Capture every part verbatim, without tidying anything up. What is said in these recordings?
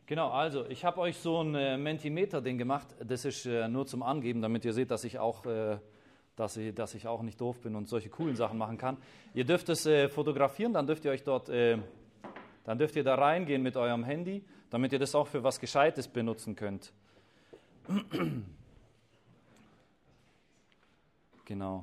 Genau, also ich habe euch so ein äh, Mentimeter-Ding gemacht. Das ist äh, nur zum Angeben, damit ihr seht, dass ich auch, äh, dass ich, dass ich auch nicht doof bin und solche coolen Sachen machen kann. Ihr dürft es äh, fotografieren, dann dürft ihr euch dort, äh, dann dürft ihr da reingehen mit eurem Handy, damit ihr das auch für was Gescheites benutzen könnt. Genau.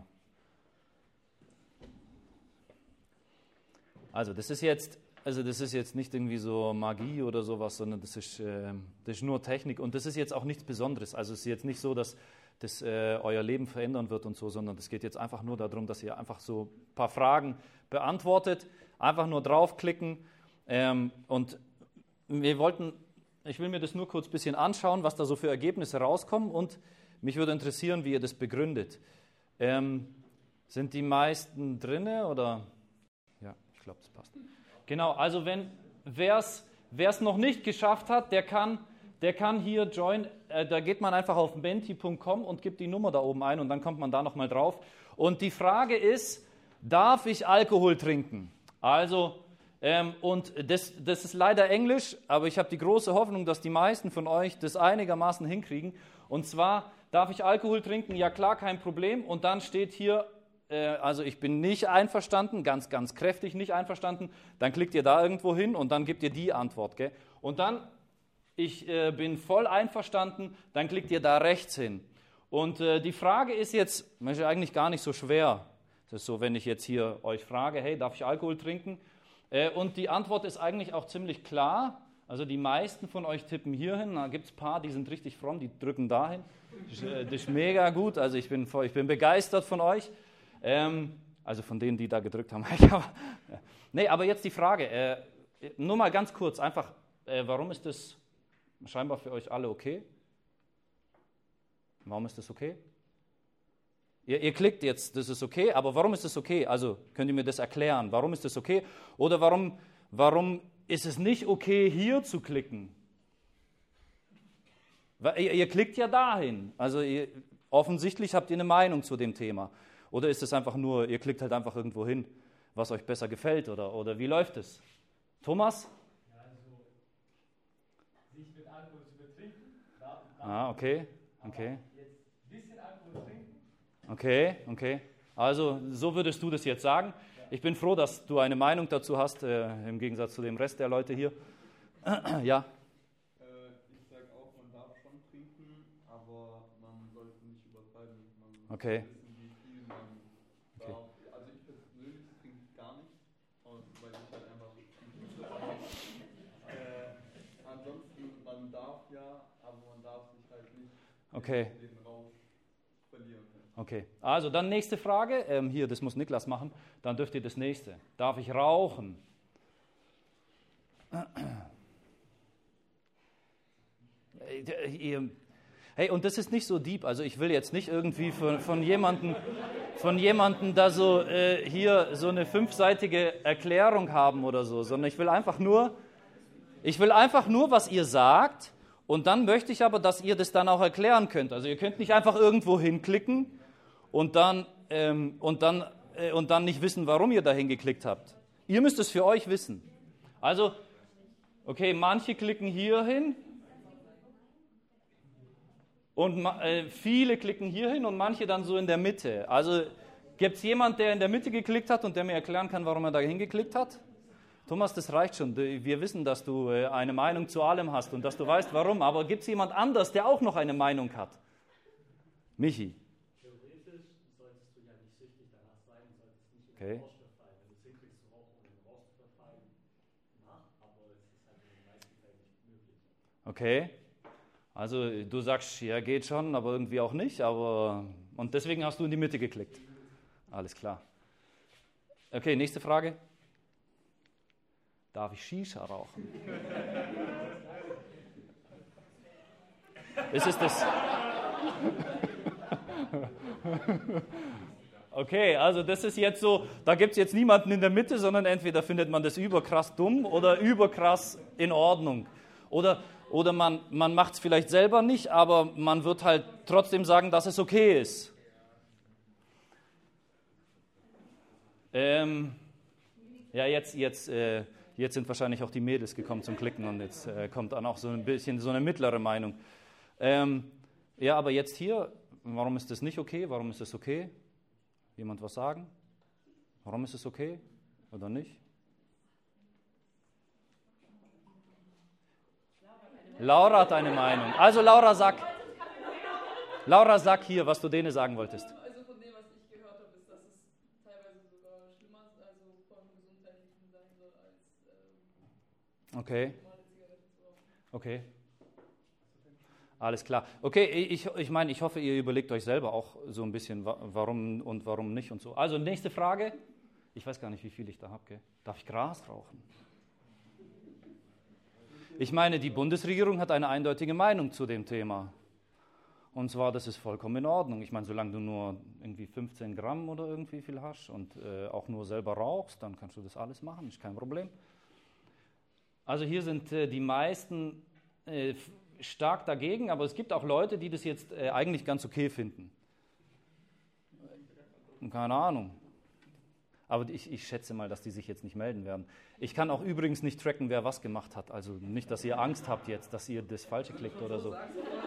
Also das ist jetzt, also das ist jetzt nicht irgendwie so Magie oder sowas, sondern das ist, äh, das ist nur Technik und das ist jetzt auch nichts Besonderes. Also es ist jetzt nicht so, dass das äh, euer Leben verändern wird und so, sondern es geht jetzt einfach nur darum, dass ihr einfach so ein paar Fragen beantwortet, einfach nur draufklicken ähm, und wir wollten, ich will mir das nur kurz ein bisschen anschauen, was da so für Ergebnisse rauskommen und mich würde interessieren, wie ihr das begründet. Ähm, sind die meisten drinne oder? Ja, ich glaube, das passt. Genau, also wenn wer es noch nicht geschafft hat, der kann, der kann hier join, äh, da geht man einfach auf menti punkt com und gibt die Nummer da oben ein und dann kommt man da nochmal drauf. Und die Frage ist, darf ich Alkohol trinken? Also, ähm, und das, das ist leider Englisch, aber ich habe die große Hoffnung, dass die meisten von euch das einigermaßen hinkriegen. Und zwar, darf ich Alkohol trinken? Ja klar, kein Problem. Und dann steht hier, also ich bin nicht einverstanden, ganz, ganz kräftig nicht einverstanden, dann klickt ihr da irgendwo hin und dann gebt ihr die Antwort. Gell? Und dann, ich äh, bin voll einverstanden, dann klickt ihr da rechts hin. Und äh, die Frage ist jetzt, ist eigentlich gar nicht so schwer. Das ist so, wenn ich jetzt hier euch frage, hey, darf ich Alkohol trinken? Äh, und die Antwort ist eigentlich auch ziemlich klar. Also die meisten von euch tippen hier hin, da gibt es ein paar, die sind richtig fromm, die drücken dahin. Das ist, äh, das ist mega gut, also ich bin, voll, ich bin begeistert von euch. Ähm, also von denen, die da gedrückt haben. Nee, aber jetzt die Frage, äh, nur mal ganz kurz, einfach, äh, warum ist das scheinbar für euch alle okay? Warum ist das okay? Ihr, ihr klickt jetzt, das ist okay, aber warum ist das okay? Also könnt ihr mir das erklären, warum ist das okay? Oder warum, warum ist es nicht okay, hier zu klicken? Weil ihr, ihr klickt ja dahin, also ihr, offensichtlich habt ihr eine Meinung zu dem Thema. Oder ist es einfach nur, ihr klickt halt einfach irgendwo hin, was euch besser gefällt? Oder, oder wie läuft es? Thomas? Ja, also, sich mit Alkohol zu betrinken. Da, da ah, okay, okay. Jetzt ein bisschen Alkohol trinken. Okay, okay. Also, so würdest du das jetzt sagen. Ich bin froh, dass du eine Meinung dazu hast, äh, im Gegensatz zu dem Rest der Leute hier. Ja? Äh, ich sage auch, man darf schon trinken, aber man sollte nicht übertreiben. Man Okay. Okay. Okay, also dann nächste Frage. Ähm, hier, das muss Niklas machen. Dann dürft ihr das nächste. Darf ich rauchen? Hey, und das ist nicht so deep. Also ich will jetzt nicht irgendwie von, von jemandem von jemandem da so äh, hier so eine fünfseitige Erklärung haben oder so, sondern ich will einfach nur, ich will einfach nur, was ihr sagt. Und dann möchte ich aber, dass ihr das dann auch erklären könnt. Also ihr könnt nicht einfach irgendwo hinklicken und dann, ähm, und dann, äh, und dann nicht wissen, warum ihr da hingeklickt habt. Ihr müsst es für euch wissen. Also, okay, manche klicken hier hin und äh, viele klicken hier hin und manche dann so in der Mitte. Also gibt es jemanden, der in der Mitte geklickt hat und der mir erklären kann, warum er da hingeklickt hat? Thomas, das reicht schon. Wir wissen, dass du eine Meinung zu allem hast und dass du weißt, warum. Aber gibt es jemand anders, der auch noch eine Meinung hat? Michi. Theoretisch solltest du ja nicht süchtig danach sein, du solltest nicht in Okay. den Rausch verfallen. Wenn du es hinkriegst zu rauchen und in den Rausch zu verfallen, mach, aber es ist halt in den meisten Fällen nicht möglich. Okay. Also du sagst, ja geht schon, aber irgendwie auch nicht. Aber und deswegen hast du in die Mitte geklickt. Alles klar. Okay, nächste Frage. Darf ich Shisha rauchen? Ist es das? Okay, also das ist jetzt so, da gibt es jetzt niemanden in der Mitte, sondern entweder findet man das überkrass dumm oder überkrass in Ordnung. Oder, oder man, man macht es vielleicht selber nicht, aber man wird halt trotzdem sagen, dass es okay ist. Ähm, ja, jetzt, jetzt, äh, Jetzt sind wahrscheinlich auch die Mädels gekommen zum Klicken und jetzt äh, kommt dann auch so ein bisschen so eine mittlere Meinung. Ähm, ja, aber jetzt hier, warum ist das nicht okay? Warum ist das okay? Jemand was sagen? Warum ist es okay oder nicht? Laura hat eine Meinung. Also Laura, sag. Laura, sag hier, was du denen sagen wolltest. Also von dem, was ich gehört habe, ist, dass es teilweise sogar schlimmer, also von gesundheitlichen sein soll, als ähm, Okay. normale Zigaretten zu rauchen. Okay. Alles klar. Okay, ich, ich meine, ich hoffe, ihr überlegt euch selber auch so ein bisschen, warum und warum nicht und so. Also nächste Frage. Ich weiß gar nicht, wie viel ich da habe. Gell? Darf ich Gras rauchen? Ich meine, die Bundesregierung hat eine eindeutige Meinung zu dem Thema. Und zwar, das ist vollkommen in Ordnung. Ich meine, solange du nur irgendwie fünfzehn Gramm oder irgendwie viel hast und äh, auch nur selber rauchst, dann kannst du das alles machen, ist kein Problem. Also hier sind äh, die meisten äh, stark dagegen, aber es gibt auch Leute, die das jetzt äh, eigentlich ganz okay finden. Keine Ahnung. Aber ich, ich schätze mal, dass die sich jetzt nicht melden werden. Ich kann auch übrigens nicht tracken, wer was gemacht hat. Also nicht, dass ihr Angst habt jetzt, dass ihr das Falsche klickt oder so.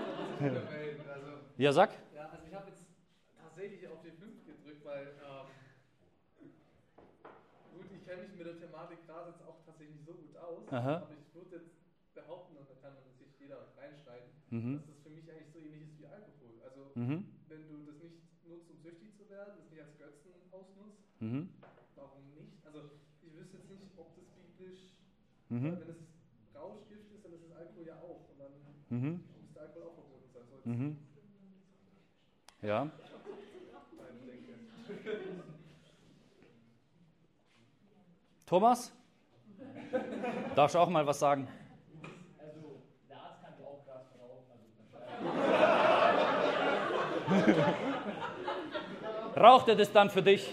Ja, sag. Ja, also ich habe jetzt tatsächlich auf die fünf gedrückt, weil ähm, gut, ich kenne mich mit der Thematik gerade jetzt auch tatsächlich nicht so gut aus. Aha. Aber ich würde jetzt behaupten, und da kann man sich jeder reinschneiden, Mhm. dass das für mich eigentlich so ähnlich ist wie Alkohol. Also Mhm. wenn du das nicht nutzt, um süchtig zu werden, das nicht als Götzen ausnutzt, Mhm. warum nicht? Also ich wüsste jetzt nicht, ob das biblisch, Mhm. weil wenn es Rauschgift ist, dann ist es Alkohol ja auch. Und dann Mhm. müsste Alkohol auch verboten sein. So jetzt Mhm. Ja. meine Denke. Thomas? Darfst du auch mal was sagen? Also, der Arzt kann ja auch Gras verrauchen, also Raucht er das dann für dich?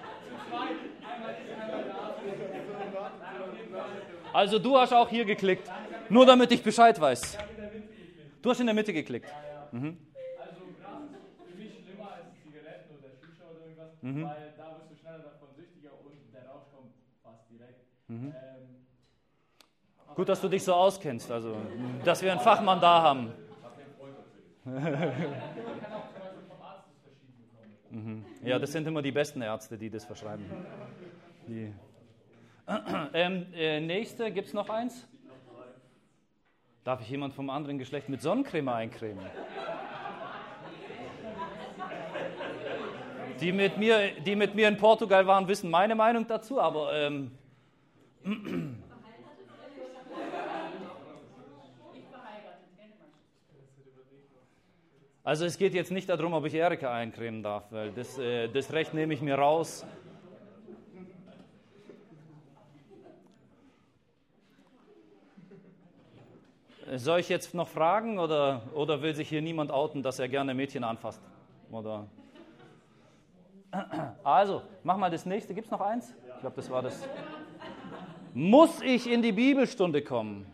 Also du hast auch hier geklickt, nur damit ich Bescheid weiß. Du hast in der Mitte geklickt. Mhm. Also Gras ist für mich schlimmer als Zigaretten oder Shisha oder irgendwas, Mhm. weil da wirst du schneller davon süchtiger und der Rausch kommt fast direkt. Mhm. Ähm, Gut, dass du dich so auskennst, also dass wir einen Fachmann da haben. man kann auch zum Beispiel vom Arzt das verschieden bekommen. Mhm. Ja, das sind immer die besten Ärzte, die das verschreiben. Die. Ähm, äh, nächste, gibt es noch eins? Darf ich jemand vom anderen Geschlecht mit Sonnencreme eincremen? Die mit mir, die mit mir in Portugal waren, wissen meine Meinung dazu, aber ähm, also es geht jetzt nicht darum, ob ich Erika eincremen darf, weil das, äh, das Recht nehme ich mir raus. Soll ich jetzt noch fragen oder, oder will sich hier niemand outen, dass er gerne Mädchen anfasst? Oder? Also, mach mal das nächste. Gibt es noch eins? Ich glaube, das war das. Muss ich in die Bibelstunde kommen?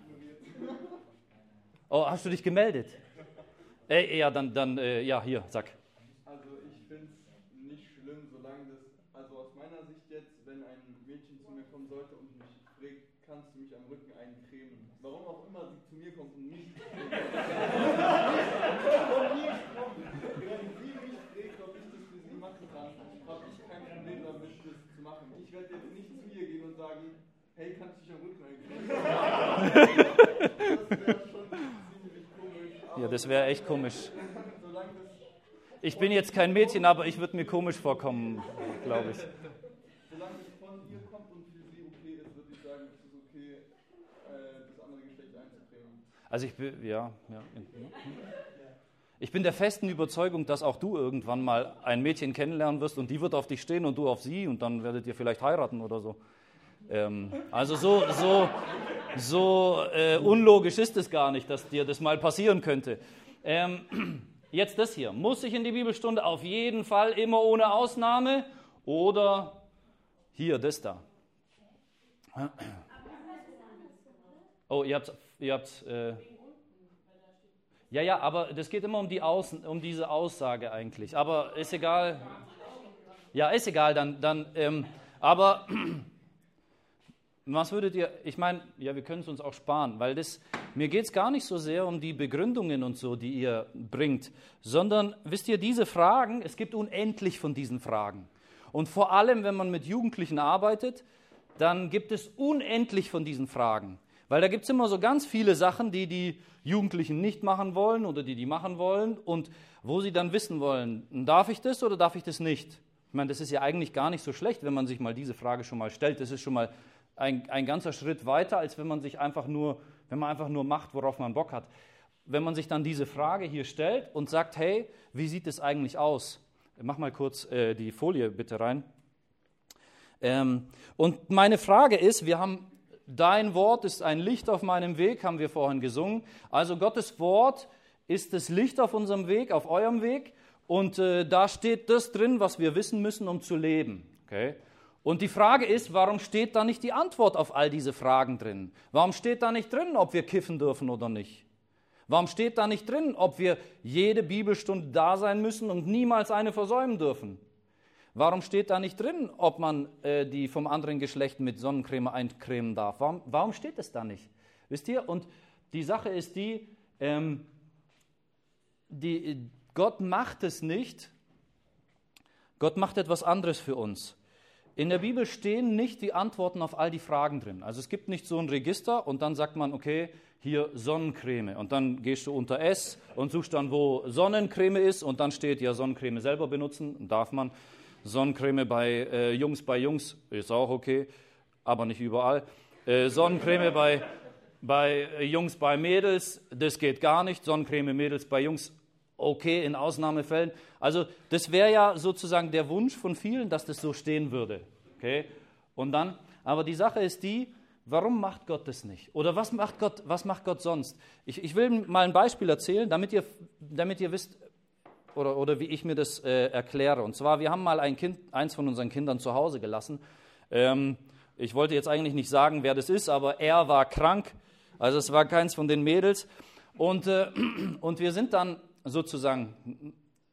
Oh, hast du dich gemeldet? Äh, ja, dann, dann äh, ja, hier, sag. Also ich finde es nicht schlimm, solange das, also aus meiner Sicht jetzt, wenn ein Mädchen zu mir kommen sollte und mich fragt, kannst du mich am Rücken eincremen? Warum auch immer sie zu mir kommt und nicht fragt. Wenn sie mich fragt, ob ich das für sie machen kann, habe ich kein Problem damit, das zu machen. Ich werde jetzt nicht zu ihr gehen und sagen, hey, kannst du dich am Rücken eincremen? Das wäre schon ziemlich komisch. Ja, das wäre echt komisch. Solange das Ich bin jetzt kein Mädchen, aber ich würde mir komisch vorkommen, glaube ich. Solange es von ihr kommt und für sie okay ist, würde ich sagen, es ist okay, äh, das andere Geschlecht einzucremen. Also ich bin, ja, ja. Ich bin der festen Überzeugung, dass auch du irgendwann mal ein Mädchen kennenlernen wirst und die wird auf dich stehen und du auf sie und dann werdet ihr vielleicht heiraten oder so. Ähm, also so, so, so äh, unlogisch ist es gar nicht, dass dir das mal passieren könnte. Ähm, jetzt das hier. Muss ich in die Bibelstunde? Auf jeden Fall, immer ohne Ausnahme. Oder hier, das da. Oh, ihr habt, ihr habt äh, ja, ja, aber das geht immer um, die Außen, um diese Aussage eigentlich. Aber ist egal. Ja, ist egal, dann, dann ähm, aber was würdet ihr, ich meine, ja, wir können es uns auch sparen, weil das, mir geht es gar nicht so sehr um die Begründungen und so, die ihr bringt, sondern, wisst ihr, diese Fragen, es gibt unendlich von diesen Fragen. Und vor allem, wenn man mit Jugendlichen arbeitet, dann gibt es unendlich von diesen Fragen. Weil da gibt es immer so ganz viele Sachen, die die Jugendlichen nicht machen wollen oder die die machen wollen und wo sie dann wissen wollen, darf ich das oder darf ich das nicht? Ich meine, das ist ja eigentlich gar nicht so schlecht, wenn man sich mal diese Frage schon mal stellt. Das ist schon mal ein, ein ganzer Schritt weiter, als wenn man sich einfach nur, wenn man einfach nur macht, worauf man Bock hat. Wenn man sich dann diese Frage hier stellt und sagt, hey, wie sieht es eigentlich aus? Mach mal kurz äh, die Folie bitte rein. Ähm, und meine Frage ist, wir haben, dein Wort ist ein Licht auf meinem Weg, haben wir vorhin gesungen. Also Gottes Wort ist das Licht auf unserem Weg, auf eurem Weg. Und äh, da steht das drin, was wir wissen müssen, um zu leben. Okay? Und die Frage ist, warum steht da nicht die Antwort auf all diese Fragen drin? Warum steht da nicht drin, ob wir kiffen dürfen oder nicht? Warum steht da nicht drin, ob wir jede Bibelstunde da sein müssen und niemals eine versäumen dürfen? Warum steht da nicht drin, ob man äh, die vom anderen Geschlecht mit Sonnencreme eincremen darf? Warum, warum steht es da nicht? Wisst ihr? Und die Sache ist die, ähm, die, Gott macht es nicht. Gott macht etwas anderes für uns. In der Bibel stehen nicht die Antworten auf all die Fragen drin. Also es gibt nicht so ein Register und dann sagt man, okay, hier Sonnencreme. Und dann gehst du unter S und suchst dann, wo Sonnencreme ist und dann steht, ja, Sonnencreme selber benutzen, darf man. Sonnencreme bei äh, Jungs bei Jungs ist auch okay, aber nicht überall. Äh, Sonnencreme bei, bei Jungs bei Mädels, das geht gar nicht. Sonnencreme Mädels bei Jungs, okay, in Ausnahmefällen. Also das wäre ja sozusagen der Wunsch von vielen, dass das so stehen würde. Okay? Und dann, aber die Sache ist die, warum macht Gott das nicht? Oder was macht Gott, was macht Gott sonst? Ich, ich will mal ein Beispiel erzählen, damit ihr, damit ihr wisst, oder, oder wie ich mir das äh, erkläre. Und zwar, wir haben mal ein Kind, eins von unseren Kindern zu Hause gelassen. Ähm, ich wollte jetzt eigentlich nicht sagen, wer das ist, aber er war krank. Also es war keins von den Mädels. Und, äh, und wir sind dann sozusagen,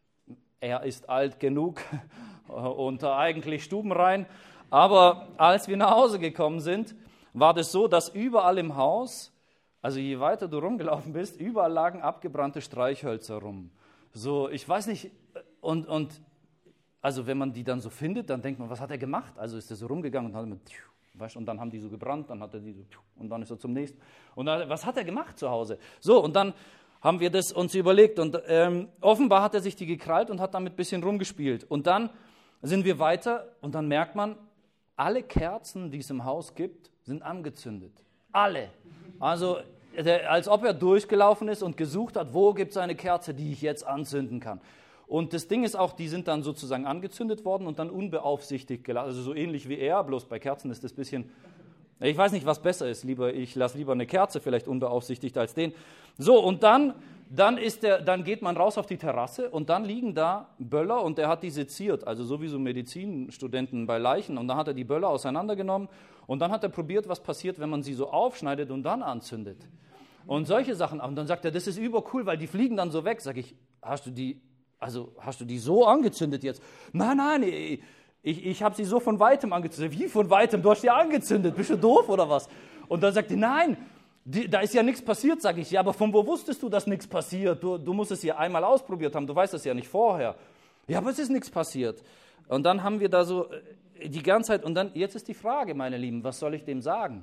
er ist alt genug und eigentlich stubenrein. Aber als wir nach Hause gekommen sind, war das so, dass überall im Haus, also je weiter du rumgelaufen bist, überall lagen abgebrannte Streichhölzer rum. So, ich weiß nicht, und, und also wenn man die dann so findet, dann denkt man, was hat er gemacht? Also ist er so rumgegangen und hat immer, weißt, und dann haben die so gebrannt, dann hat er die so, und dann ist er zum nächsten. Und dann, was hat er gemacht zu Hause? So, und dann haben wir das uns überlegt und ähm, offenbar hat er sich die gekrallt und hat damit ein bisschen rumgespielt. Und dann sind wir weiter und dann merkt man, alle Kerzen, die es im Haus gibt, sind angezündet. Alle. Also der, als ob er durchgelaufen ist und gesucht hat, wo gibt es eine Kerze, die ich jetzt anzünden kann. Und das Ding ist auch, die sind dann sozusagen angezündet worden und dann unbeaufsichtigt gelassen. Also so ähnlich wie er, bloß bei Kerzen ist das ein bisschen, ich weiß nicht, was besser ist. Lieber, ich lasse lieber eine Kerze vielleicht unbeaufsichtigt als den. So, und dann, dann, ist der, dann geht man raus auf die Terrasse und dann liegen da Böller und er hat die seziert, also sowieso Medizinstudenten bei Leichen. Und dann hat er die Böller auseinandergenommen und dann hat er probiert, was passiert, wenn man sie so aufschneidet und dann anzündet. Und solche Sachen. Und dann sagt er, das ist übercool, weil die fliegen dann so weg. Sag ich, hast du die, also hast du die so angezündet jetzt? Nein, nein, ich, ich, ich habe sie so von Weitem angezündet. Wie von Weitem? Du hast die angezündet. Bist du doof oder was? Und dann sagt er, nein, die, da ist ja nichts passiert. Sag ich, ja, aber von wo wusstest du, dass nichts passiert? Du, du musst es ja einmal ausprobiert haben. Du weißt es ja nicht vorher. Ja, aber es ist nichts passiert. Und dann haben wir da so die ganze Zeit, und dann, jetzt ist die Frage, meine Lieben, was soll ich dem sagen?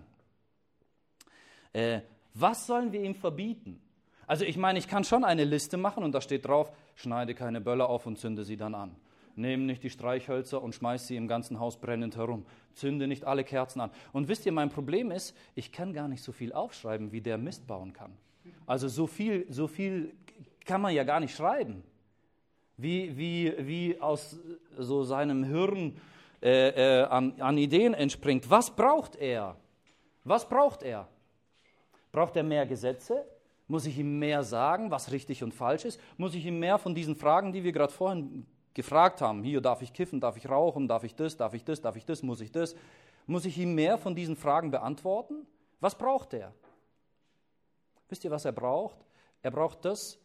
Äh, Was sollen wir ihm verbieten? Also ich meine, ich kann schon eine Liste machen und da steht drauf, schneide keine Böller auf und zünde sie dann an. Nehme nicht die Streichhölzer und schmeiß sie im ganzen Haus brennend herum. Zünde nicht alle Kerzen an. Und wisst ihr, mein Problem ist, ich kann gar nicht so viel aufschreiben, wie der Mist bauen kann. Also so viel, so viel kann man ja gar nicht schreiben. Wie, wie, wie aus so seinem Hirn äh, äh, an, an Ideen entspringt. Was braucht er? Was braucht er? Braucht er mehr Gesetze? Muss ich ihm mehr sagen, was richtig und falsch ist? Muss ich ihm mehr von diesen Fragen, die wir gerade vorhin gefragt haben, hier, darf ich kiffen, darf ich rauchen, darf ich das, darf ich das, darf ich das, muss ich das? Muss ich ihm mehr von diesen Fragen beantworten? Was braucht er? Wisst ihr, was er braucht? Er braucht das,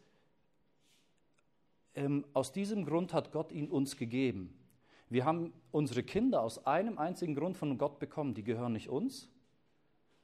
ähm, aus diesem Grund hat Gott ihn uns gegeben. Wir haben unsere Kinder aus einem einzigen Grund von Gott bekommen, die gehören nicht uns,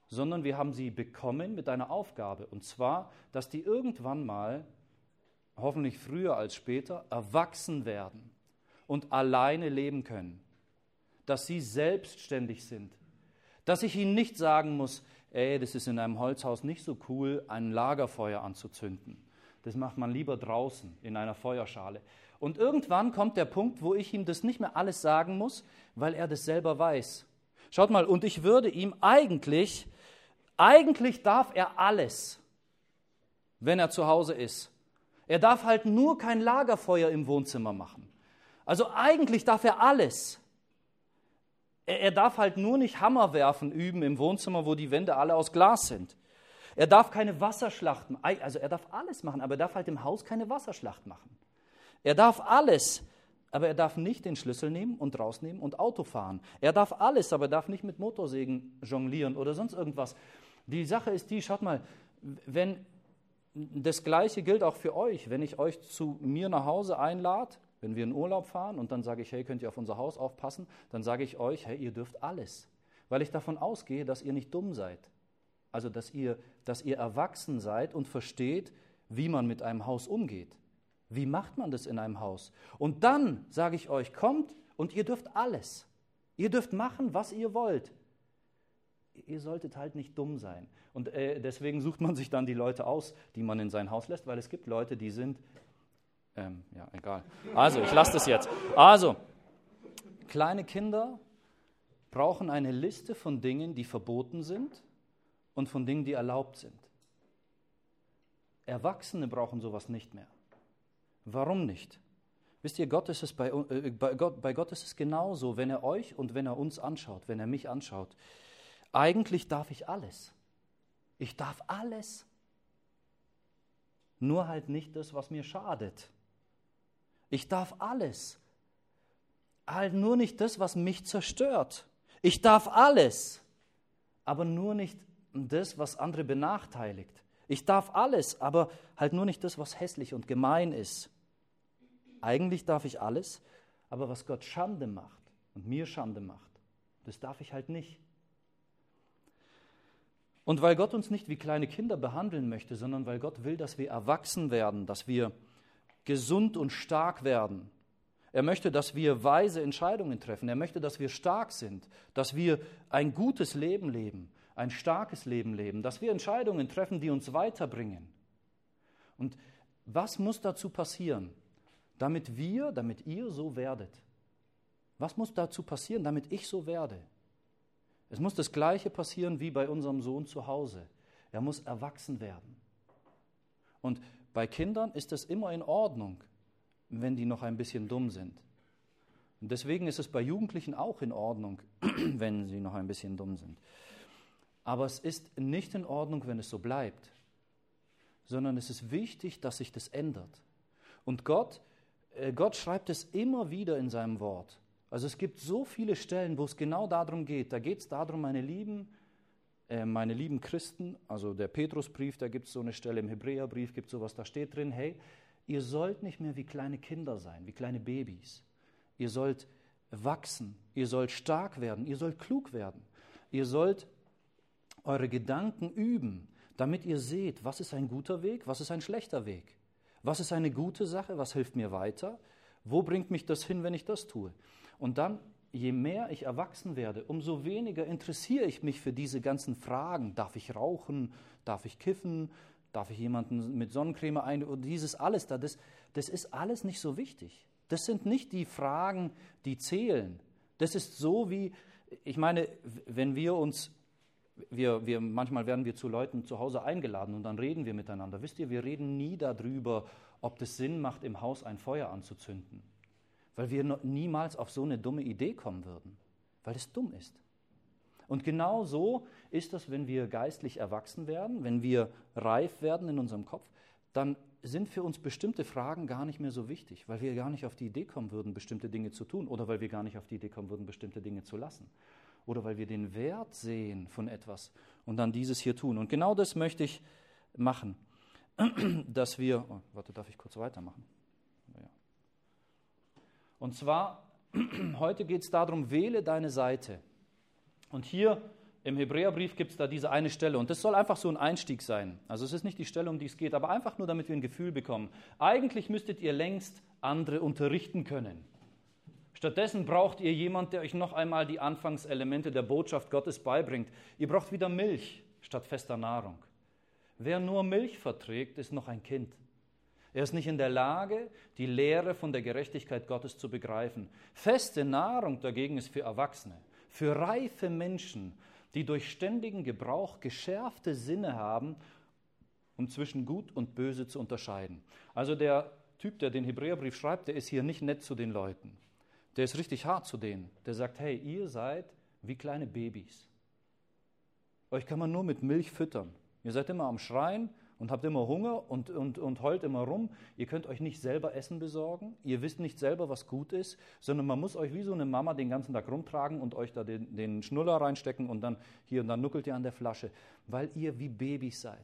sondern wir haben sie bekommen mit einer Aufgabe. Und zwar, dass die irgendwann mal, hoffentlich früher als später, erwachsen werden und alleine leben können. Dass sie selbstständig sind. Dass ich ihnen nicht sagen muss, ey, das ist in einem Holzhaus nicht so cool, ein Lagerfeuer anzuzünden. Das macht man lieber draußen in einer Feuerschale. Und irgendwann kommt der Punkt, wo ich ihm das nicht mehr alles sagen muss, weil er das selber weiß. Schaut mal, und ich würde ihm eigentlich, eigentlich darf er alles, wenn er zu Hause ist. Er darf halt nur kein Lagerfeuer im Wohnzimmer machen. Also eigentlich darf er alles. Er, er darf halt nur nicht Hammerwerfen üben im Wohnzimmer, wo die Wände alle aus Glas sind. Er darf keine Wasserschlacht machen, also er darf alles machen, aber er darf halt im Haus keine Wasserschlacht machen. Er darf alles, aber er darf nicht den Schlüssel nehmen und rausnehmen und Auto fahren. Er darf alles, aber er darf nicht mit Motorsägen jonglieren oder sonst irgendwas. Die Sache ist die, schaut mal, wenn das Gleiche gilt auch für euch, wenn ich euch zu mir nach Hause einlade, wenn wir in Urlaub fahren und dann sage ich, hey, könnt ihr auf unser Haus aufpassen, dann sage ich euch, hey, ihr dürft alles, weil ich davon ausgehe, dass ihr nicht dumm seid. Also, dass ihr, dass ihr erwachsen seid und versteht, wie man mit einem Haus umgeht. Wie macht man das in einem Haus? Und dann sage ich euch, kommt und ihr dürft alles. Ihr dürft machen, was ihr wollt. Ihr solltet halt nicht dumm sein. Und äh, deswegen sucht man sich dann die Leute aus, die man in sein Haus lässt, weil es gibt Leute, die sind, ähm, ja, egal. Also, ich lasse das jetzt. Also, kleine Kinder brauchen eine Liste von Dingen, die verboten sind, und von Dingen, die erlaubt sind. Erwachsene brauchen sowas nicht mehr. Warum nicht? Wisst ihr, Gott ist es bei, äh, bei, Gott, bei Gott ist es genauso, wenn er euch und wenn er uns anschaut, wenn er mich anschaut. Eigentlich darf ich alles. Ich darf alles. Nur halt nicht das, was mir schadet. Ich darf alles. Halt nur nicht das, was mich zerstört. Ich darf alles. Aber nur nicht das, was andere benachteiligt. Ich darf alles, aber halt nur nicht das, was hässlich und gemein ist. Eigentlich darf ich alles, aber was Gott Schande macht und mir Schande macht, das darf ich halt nicht. Und weil Gott uns nicht wie kleine Kinder behandeln möchte, sondern weil Gott will, dass wir erwachsen werden, dass wir gesund und stark werden. Er möchte, dass wir weise Entscheidungen treffen. Er möchte, dass wir stark sind, dass wir ein gutes Leben leben. Ein starkes Leben leben, dass wir Entscheidungen treffen, die uns weiterbringen. Und was muss dazu passieren, damit wir, damit ihr so werdet? Was muss dazu passieren, damit ich so werde? Es muss das Gleiche passieren wie bei unserem Sohn zu Hause. Er muss erwachsen werden. Und bei Kindern ist es immer in Ordnung, wenn die noch ein bisschen dumm sind. Und deswegen ist es bei Jugendlichen auch in Ordnung, wenn sie noch ein bisschen dumm sind. Aber es ist nicht in Ordnung, wenn es so bleibt, sondern es ist wichtig, dass sich das ändert. Und Gott, äh, Gott schreibt es immer wieder in seinem Wort. Also es gibt so viele Stellen, wo es genau darum geht. Da geht es darum, meine lieben, äh, meine lieben Christen, also der Petrusbrief, da gibt es so eine Stelle, im Hebräerbrief gibt es sowas, da steht drin, hey, ihr sollt nicht mehr wie kleine Kinder sein, wie kleine Babys. Ihr sollt wachsen, ihr sollt stark werden, ihr sollt klug werden. Ihr sollt eure Gedanken üben, damit ihr seht, was ist ein guter Weg, was ist ein schlechter Weg. Was ist eine gute Sache, was hilft mir weiter, wo bringt mich das hin, wenn ich das tue. Und dann, je mehr ich erwachsen werde, umso weniger interessiere ich mich für diese ganzen Fragen. Darf ich rauchen, darf ich kiffen, darf ich jemanden mit Sonnencreme ein, und dieses alles da, das, das ist alles nicht so wichtig. Das sind nicht die Fragen, die zählen. Das ist so wie, ich meine, wenn wir uns Wir, wir, manchmal werden wir zu Leuten zu Hause eingeladen und dann reden wir miteinander. Wisst ihr, wir reden nie darüber, ob es Sinn macht, im Haus ein Feuer anzuzünden. Weil wir noch niemals auf so eine dumme Idee kommen würden. Weil es dumm ist. Und genau so ist das, wenn wir geistlich erwachsen werden, wenn wir reif werden in unserem Kopf, dann sind für uns bestimmte Fragen gar nicht mehr so wichtig, weil wir gar nicht auf die Idee kommen würden, bestimmte Dinge zu tun oder weil wir gar nicht auf die Idee kommen würden, bestimmte Dinge zu lassen. Oder weil wir den Wert sehen von etwas und dann dieses hier tun. Und genau das möchte ich machen, dass wir, oh, warte, darf ich kurz weitermachen? Ja. Und zwar, heute geht es darum, wähle deine Seite. Und hier Im Hebräerbrief gibt es da diese eine Stelle und das soll einfach so ein Einstieg sein. Also es ist nicht die Stelle, um die es geht, aber einfach nur, damit wir ein Gefühl bekommen. Eigentlich müsstet ihr längst andere unterrichten können. Stattdessen braucht ihr jemanden, der euch noch einmal die Anfangselemente der Botschaft Gottes beibringt. Ihr braucht wieder Milch statt fester Nahrung. Wer nur Milch verträgt, ist noch ein Kind. Er ist nicht in der Lage, die Lehre von der Gerechtigkeit Gottes zu begreifen. Feste Nahrung dagegen ist für Erwachsene, für reife Menschen, die durch ständigen Gebrauch geschärfte Sinne haben, um zwischen Gut und Böse zu unterscheiden. Also der Typ, der den Hebräerbrief schreibt, der ist hier nicht nett zu den Leuten. Der ist richtig hart zu denen. Der sagt, hey, ihr seid wie kleine Babys. Euch kann man nur mit Milch füttern. Ihr seid immer am Schreien und habt immer Hunger und, und, und heult immer rum. Ihr könnt euch nicht selber Essen besorgen. Ihr wisst nicht selber, was gut ist, sondern man muss euch wie so eine Mama den ganzen Tag rumtragen und euch da den, den Schnuller reinstecken und dann hier und dann nuckelt ihr an der Flasche, weil ihr wie Babys seid.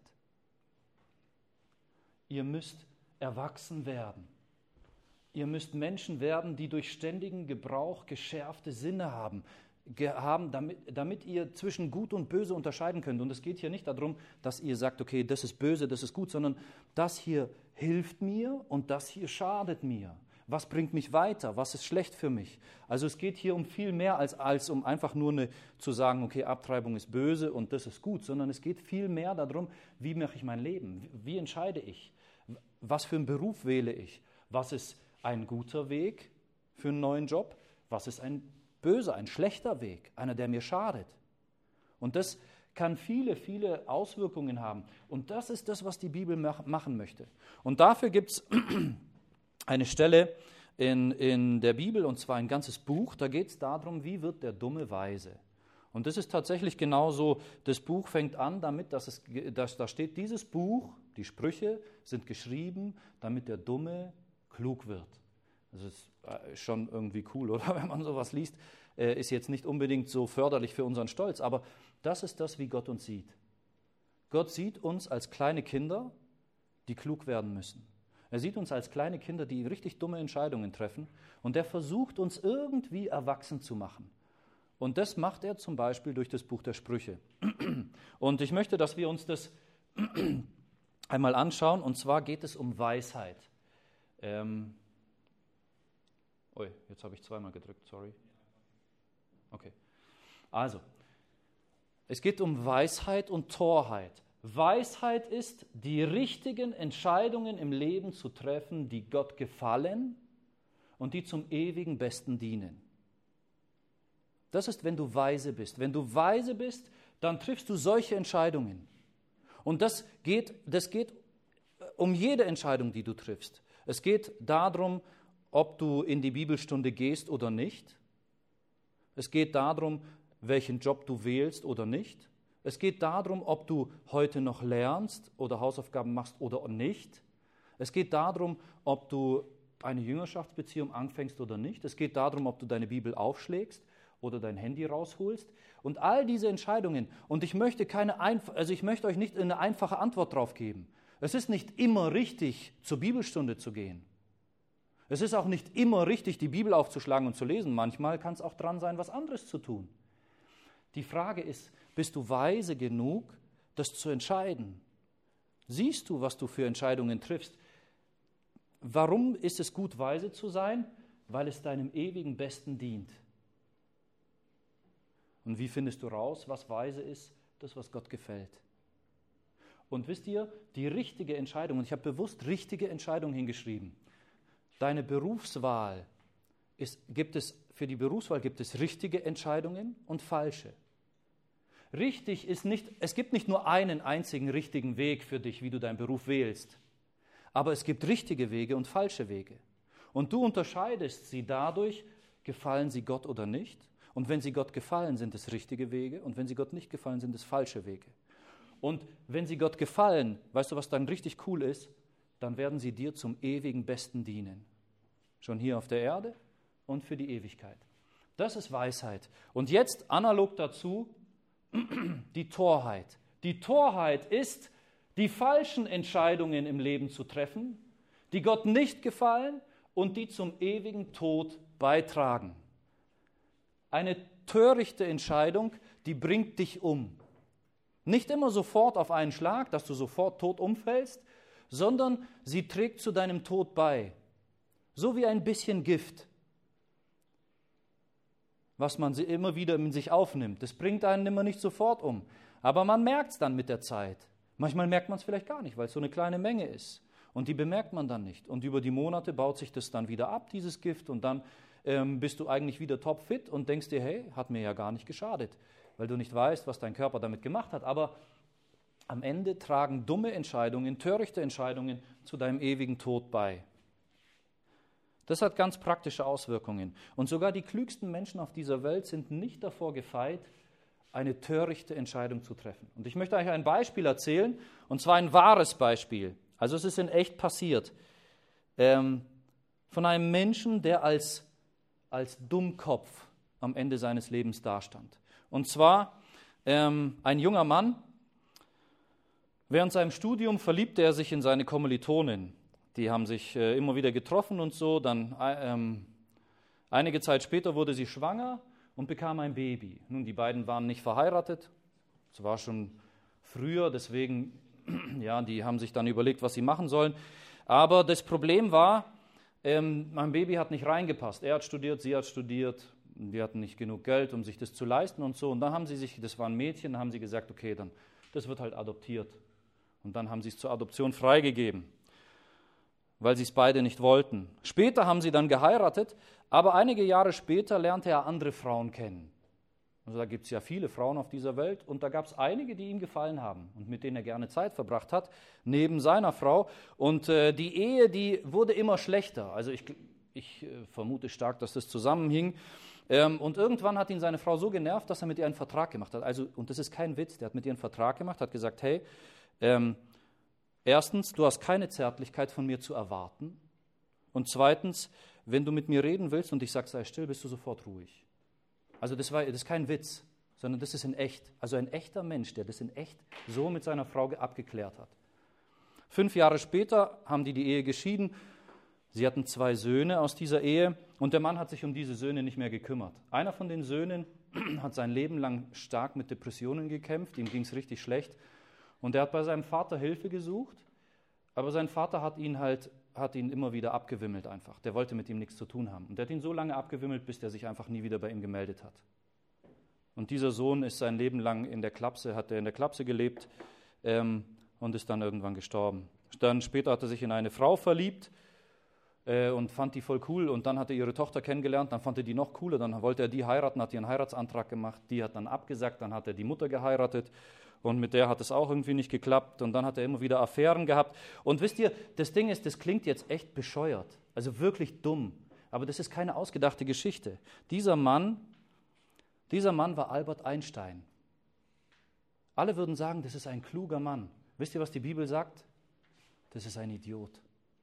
Ihr müsst erwachsen werden. Ihr müsst Menschen werden, die durch ständigen Gebrauch geschärfte Sinne haben. haben, damit, damit ihr zwischen Gut und Böse unterscheiden könnt. Und es geht hier nicht darum, dass ihr sagt, okay, das ist böse, das ist gut, sondern das hier hilft mir und das hier schadet mir. Was bringt mich weiter? Was ist schlecht für mich? Also es geht hier um viel mehr als, als um einfach nur eine, zu sagen, okay, Abtreibung ist böse und das ist gut, sondern es geht viel mehr darum, wie mache ich mein Leben? Wie entscheide ich? Was für einen Beruf wähle ich? Was ist ein guter Weg für einen neuen Job? Was ist ein böser, ein schlechter Weg, einer, der mir schadet? Und das kann viele, viele Auswirkungen haben. Und das ist das, was die Bibel mach, machen möchte. Und dafür gibt es eine Stelle in, in der Bibel, und zwar ein ganzes Buch, da geht es darum, wie wird der Dumme weise. Und das ist tatsächlich genauso, das Buch fängt an damit, dass, es, dass da steht, dieses Buch, die Sprüche sind geschrieben, damit der Dumme klug wird. Das ist schon irgendwie cool, oder? Wenn man sowas liest, ist jetzt nicht unbedingt so förderlich für unseren Stolz, aber das ist das, wie Gott uns sieht. Gott sieht uns als kleine Kinder, die klug werden müssen. Er sieht uns als kleine Kinder, die richtig dumme Entscheidungen treffen, und er versucht uns irgendwie erwachsen zu machen. Und das macht er zum Beispiel durch das Buch der Sprüche. Und ich möchte, dass wir uns das einmal anschauen, und zwar geht es um Weisheit. Ähm, Ui, jetzt habe ich zweimal gedrückt, sorry. Okay. Also, es geht um Weisheit und Torheit. Weisheit ist, die richtigen Entscheidungen im Leben zu treffen, die Gott gefallen und die zum ewigen Besten dienen. Das ist, wenn du weise bist. Wenn du weise bist, dann triffst du solche Entscheidungen. Und das geht, das geht um jede Entscheidung, die du triffst. Es geht darum, ob du in die Bibelstunde gehst oder nicht. Es geht darum, welchen Job du wählst oder nicht. Es geht darum, ob du heute noch lernst oder Hausaufgaben machst oder nicht. Es geht darum, ob du eine Jüngerschaftsbeziehung anfängst oder nicht. Es geht darum, ob du deine Bibel aufschlägst oder dein Handy rausholst. Und all diese Entscheidungen. Und ich möchte keine Einf- also ich möchte euch nicht eine einfache Antwort drauf geben. Es ist nicht immer richtig, zur Bibelstunde zu gehen. Es ist auch nicht immer richtig, die Bibel aufzuschlagen und zu lesen. Manchmal kann es auch dran sein, was anderes zu tun. Die Frage ist, bist du weise genug, das zu entscheiden? Siehst du, was du für Entscheidungen triffst? Warum ist es gut, weise zu sein? Weil es deinem ewigen Besten dient. Und wie findest du raus, was weise ist? Das, was Gott gefällt. Und wisst ihr, die richtige Entscheidung, und ich habe bewusst richtige Entscheidung hingeschrieben, deine Berufswahl, ist, gibt es, für die Berufswahl gibt es richtige Entscheidungen und falsche. Richtig ist nicht, es gibt nicht nur einen einzigen richtigen Weg für dich, wie du deinen Beruf wählst, aber es gibt richtige Wege und falsche Wege. Und du unterscheidest sie dadurch, gefallen sie Gott oder nicht. Und wenn sie Gott gefallen, sind es richtige Wege, und wenn sie Gott nicht gefallen, sind es falsche Wege. Und wenn sie Gott gefallen, weißt du, was dann richtig cool ist? Dann werden sie dir zum ewigen Besten dienen. Schon hier auf der Erde und für die Ewigkeit. Das ist Weisheit. Und jetzt analog dazu die Torheit. Die Torheit ist, die falschen Entscheidungen im Leben zu treffen, die Gott nicht gefallen und die zum ewigen Tod beitragen. Eine törichte Entscheidung, die bringt dich um. Nicht immer sofort auf einen Schlag, dass du sofort tot umfällst, sondern sie trägt zu deinem Tod bei. So wie ein bisschen Gift, was man immer wieder in sich aufnimmt. Das bringt einen immer nicht sofort um. Aber man merkt es dann mit der Zeit. Manchmal merkt man es vielleicht gar nicht, weil es so eine kleine Menge ist. Und die bemerkt man dann nicht. Und über die Monate baut sich das dann wieder ab, dieses Gift. Und dann ähm, bist du eigentlich wieder topfit und denkst dir, hey, hat mir ja gar nicht geschadet. Weil du nicht weißt, was dein Körper damit gemacht hat. Aber am Ende tragen dumme Entscheidungen, törichte Entscheidungen zu deinem ewigen Tod bei. Das hat ganz praktische Auswirkungen. Und sogar die klügsten Menschen auf dieser Welt sind nicht davor gefeit, eine törichte Entscheidung zu treffen. Und ich möchte euch ein Beispiel erzählen, und zwar ein wahres Beispiel. Also es ist in echt passiert. Ähm, von einem Menschen, der als, als Dummkopf am Ende seines Lebens dastand. Und zwar ähm, ein junger Mann, während seinem Studium verliebte er sich in seine Kommilitonin. Die haben sich äh, immer wieder getroffen und so. Dann ähm, einige Zeit später wurde sie schwanger und bekam ein Baby. Nun, die beiden waren nicht verheiratet. Es war schon früher, deswegen, ja, die haben sich dann überlegt, was sie machen sollen. Aber das Problem war, ähm, mein Baby hat nicht reingepasst. Er hat studiert, sie hat studiert. Die hatten nicht genug Geld, um sich das zu leisten und so. Und dann haben sie sich, das waren Mädchen, dann haben sie gesagt, okay, dann, das wird halt adoptiert. Und dann haben sie es zur Adoption freigegeben, weil sie es beide nicht wollten. Später haben sie dann geheiratet, aber einige Jahre später lernte er andere Frauen kennen. Also da gibt es ja viele Frauen auf dieser Welt und da gab es einige, die ihm gefallen haben und mit denen er gerne Zeit verbracht hat, neben seiner Frau. Und äh, die Ehe, die wurde immer schlechter. Also ich, ich äh, vermute stark, dass das zusammenhing. Ähm, und irgendwann hat ihn seine Frau so genervt, dass er mit ihr einen Vertrag gemacht hat. Also, und das ist kein Witz, der hat mit ihr einen Vertrag gemacht, hat gesagt, hey, ähm, erstens, du hast keine Zärtlichkeit von mir zu erwarten. Und zweitens, wenn du mit mir reden willst und ich sage, sei still, bist du sofort ruhig. Also das, war, das ist kein Witz, sondern das ist in echt. Also ein echter Mensch, der das in echt so mit seiner Frau abgeklärt hat. Fünf Jahre später haben die die Ehe geschieden. Sie hatten zwei Söhne aus dieser Ehe und der Mann hat sich um diese Söhne nicht mehr gekümmert. Einer von den Söhnen hat sein Leben lang stark mit Depressionen gekämpft, ihm ging es richtig schlecht. Und er hat bei seinem Vater Hilfe gesucht, aber sein Vater hat ihn halt hat ihn immer wieder abgewimmelt einfach. Der wollte mit ihm nichts zu tun haben. Und der hat ihn so lange abgewimmelt, bis der sich einfach nie wieder bei ihm gemeldet hat. Und dieser Sohn ist sein Leben lang in der Klapse, hat er in der Klapse gelebt ähm, und ist dann irgendwann gestorben. Dann später hat er sich in eine Frau verliebt äh, und fand die voll cool. Und dann hat er ihre Tochter kennengelernt, dann fand er die noch cooler. Dann wollte er die heiraten, hat ihr einen Heiratsantrag gemacht. Die hat dann abgesagt, dann hat er die Mutter geheiratet. Und mit der hat es auch irgendwie nicht geklappt. Und dann hat er immer wieder Affären gehabt. Und wisst ihr, das Ding ist, das klingt jetzt echt bescheuert. Also wirklich dumm. Aber das ist keine ausgedachte Geschichte. Dieser Mann, dieser Mann war Albert Einstein. Alle würden sagen, das ist ein kluger Mann. Wisst ihr, was die Bibel sagt? Das ist ein Idiot.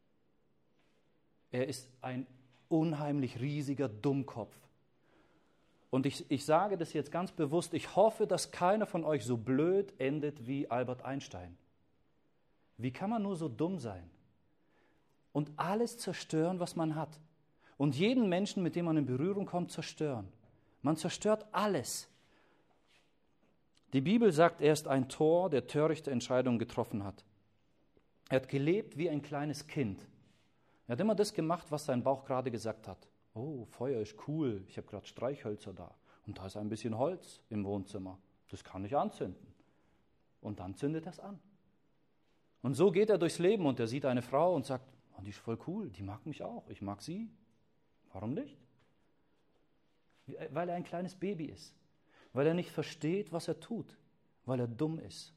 Er ist ein unheimlich riesiger Dummkopf. Und ich, ich sage das jetzt ganz bewusst, ich hoffe, dass keiner von euch so blöd endet wie Albert Einstein. Wie kann man nur so dumm sein? Und alles zerstören, was man hat. Und jeden Menschen, mit dem man in Berührung kommt, zerstören. Man zerstört alles. Die Bibel sagt, er ist ein Tor, der törichte Entscheidungen getroffen hat. Er hat gelebt wie ein kleines Kind. Er hat immer das gemacht, was sein Bauch gerade gesagt hat. Oh, Feuer ist cool, ich habe gerade Streichhölzer da. Und da ist ein bisschen Holz im Wohnzimmer. Das kann ich anzünden. Und dann zündet er es an. Und so geht er durchs Leben und er sieht eine Frau und sagt, oh, die ist voll cool, die mag mich auch, ich mag sie. Warum nicht? Weil er ein kleines Baby ist. Weil er nicht versteht, was er tut. Weil er dumm ist.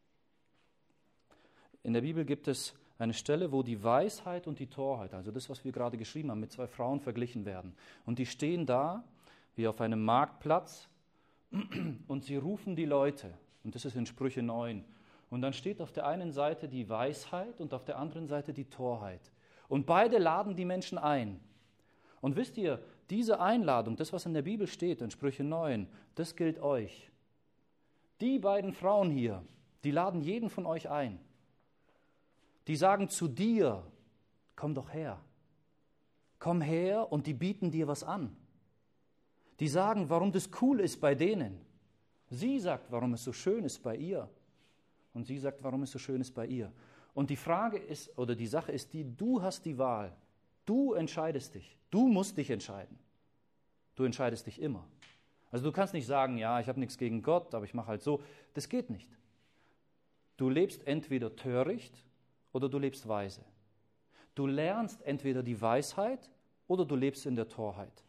In der Bibel gibt es eine Stelle, wo die Weisheit und die Torheit, also das, was wir gerade geschrieben haben, mit zwei Frauen verglichen werden. Und die stehen da, wie auf einem Marktplatz, und sie rufen die Leute. Und das ist in Sprüche neun. Und dann steht auf der einen Seite die Weisheit und auf der anderen Seite die Torheit. Und beide laden die Menschen ein. Und wisst ihr, diese Einladung, das, was in der Bibel steht, in Sprüche neun, das gilt euch. Die beiden Frauen hier, die laden jeden von euch ein. Die sagen zu dir, komm doch her. Komm her und die bieten dir was an. Die sagen, warum das cool ist bei denen. Sie sagt, warum es so schön ist bei ihr. Und sie sagt, warum es so schön ist bei ihr. Und die Frage ist, oder die Sache ist die, du hast die Wahl. Du entscheidest dich. Du musst dich entscheiden. Du entscheidest dich immer. Also du kannst nicht sagen, ja, ich habe nichts gegen Gott, aber ich mache halt so. Das geht nicht. Du lebst entweder töricht oder du lebst weise. Du lernst entweder die Weisheit oder du lebst in der Torheit.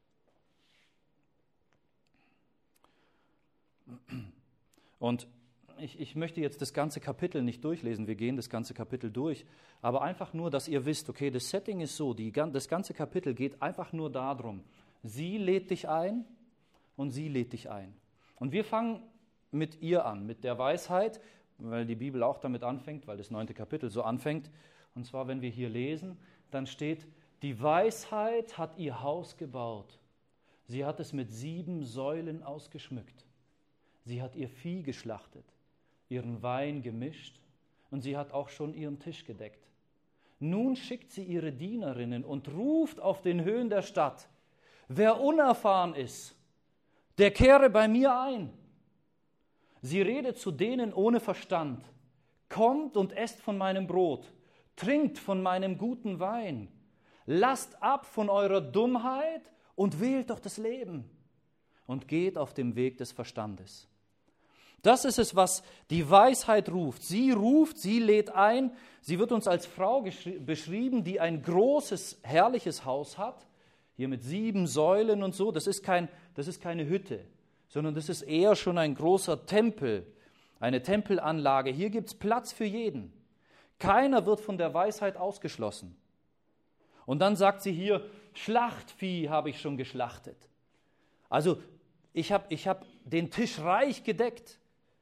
Und ich, ich möchte jetzt das ganze Kapitel nicht durchlesen, wir gehen das ganze Kapitel durch, aber einfach nur, dass ihr wisst, okay, das Setting ist so, die, das ganze Kapitel geht einfach nur darum, sie lädt dich ein und sie lädt dich ein. Und wir fangen mit ihr an, mit der Weisheit, weil die Bibel auch damit anfängt, weil das neunte Kapitel so anfängt. Und zwar, wenn wir hier lesen, dann steht, die Weisheit hat ihr Haus gebaut. Sie hat es mit sieben Säulen ausgeschmückt. Sie hat ihr Vieh geschlachtet, ihren Wein gemischt und sie hat auch schon ihren Tisch gedeckt. Nun schickt sie ihre Dienerinnen und ruft auf den Höhen der Stadt, wer unerfahren ist, der kehre bei mir ein. Sie redet zu denen ohne Verstand, kommt und esst von meinem Brot, trinkt von meinem guten Wein, lasst ab von eurer Dummheit und wählt doch das Leben und geht auf dem Weg des Verstandes. Das ist es, was die Weisheit ruft. Sie ruft, sie lädt ein. Sie wird uns als Frau beschrieben, die ein großes, herrliches Haus hat, hier mit sieben Säulen und so. Das ist kein, das ist keine Hütte, sondern das ist eher schon ein großer Tempel, eine Tempelanlage. Hier gibt es Platz für jeden. Keiner wird von der Weisheit ausgeschlossen. Und dann sagt sie hier, Schlachtvieh habe ich schon geschlachtet. Also ich habe ich hab den Tisch reich gedeckt.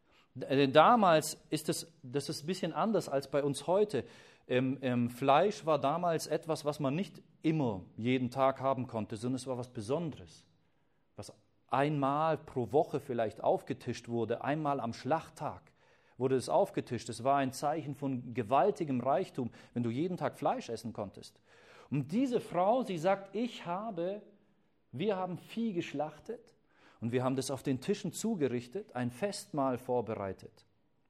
Damals ist es, das ist ein bisschen anders als bei uns heute. Ähm, ähm, Fleisch war damals etwas, was man nicht immer jeden Tag haben konnte, sondern es war was Besonderes, was einmal pro Woche vielleicht aufgetischt wurde, einmal am Schlachttag wurde es aufgetischt. Es war ein Zeichen von gewaltigem Reichtum, wenn du jeden Tag Fleisch essen konntest. Und diese Frau, sie sagt, ich habe, wir haben Vieh geschlachtet und wir haben das auf den Tischen zugerichtet, ein Festmahl vorbereitet.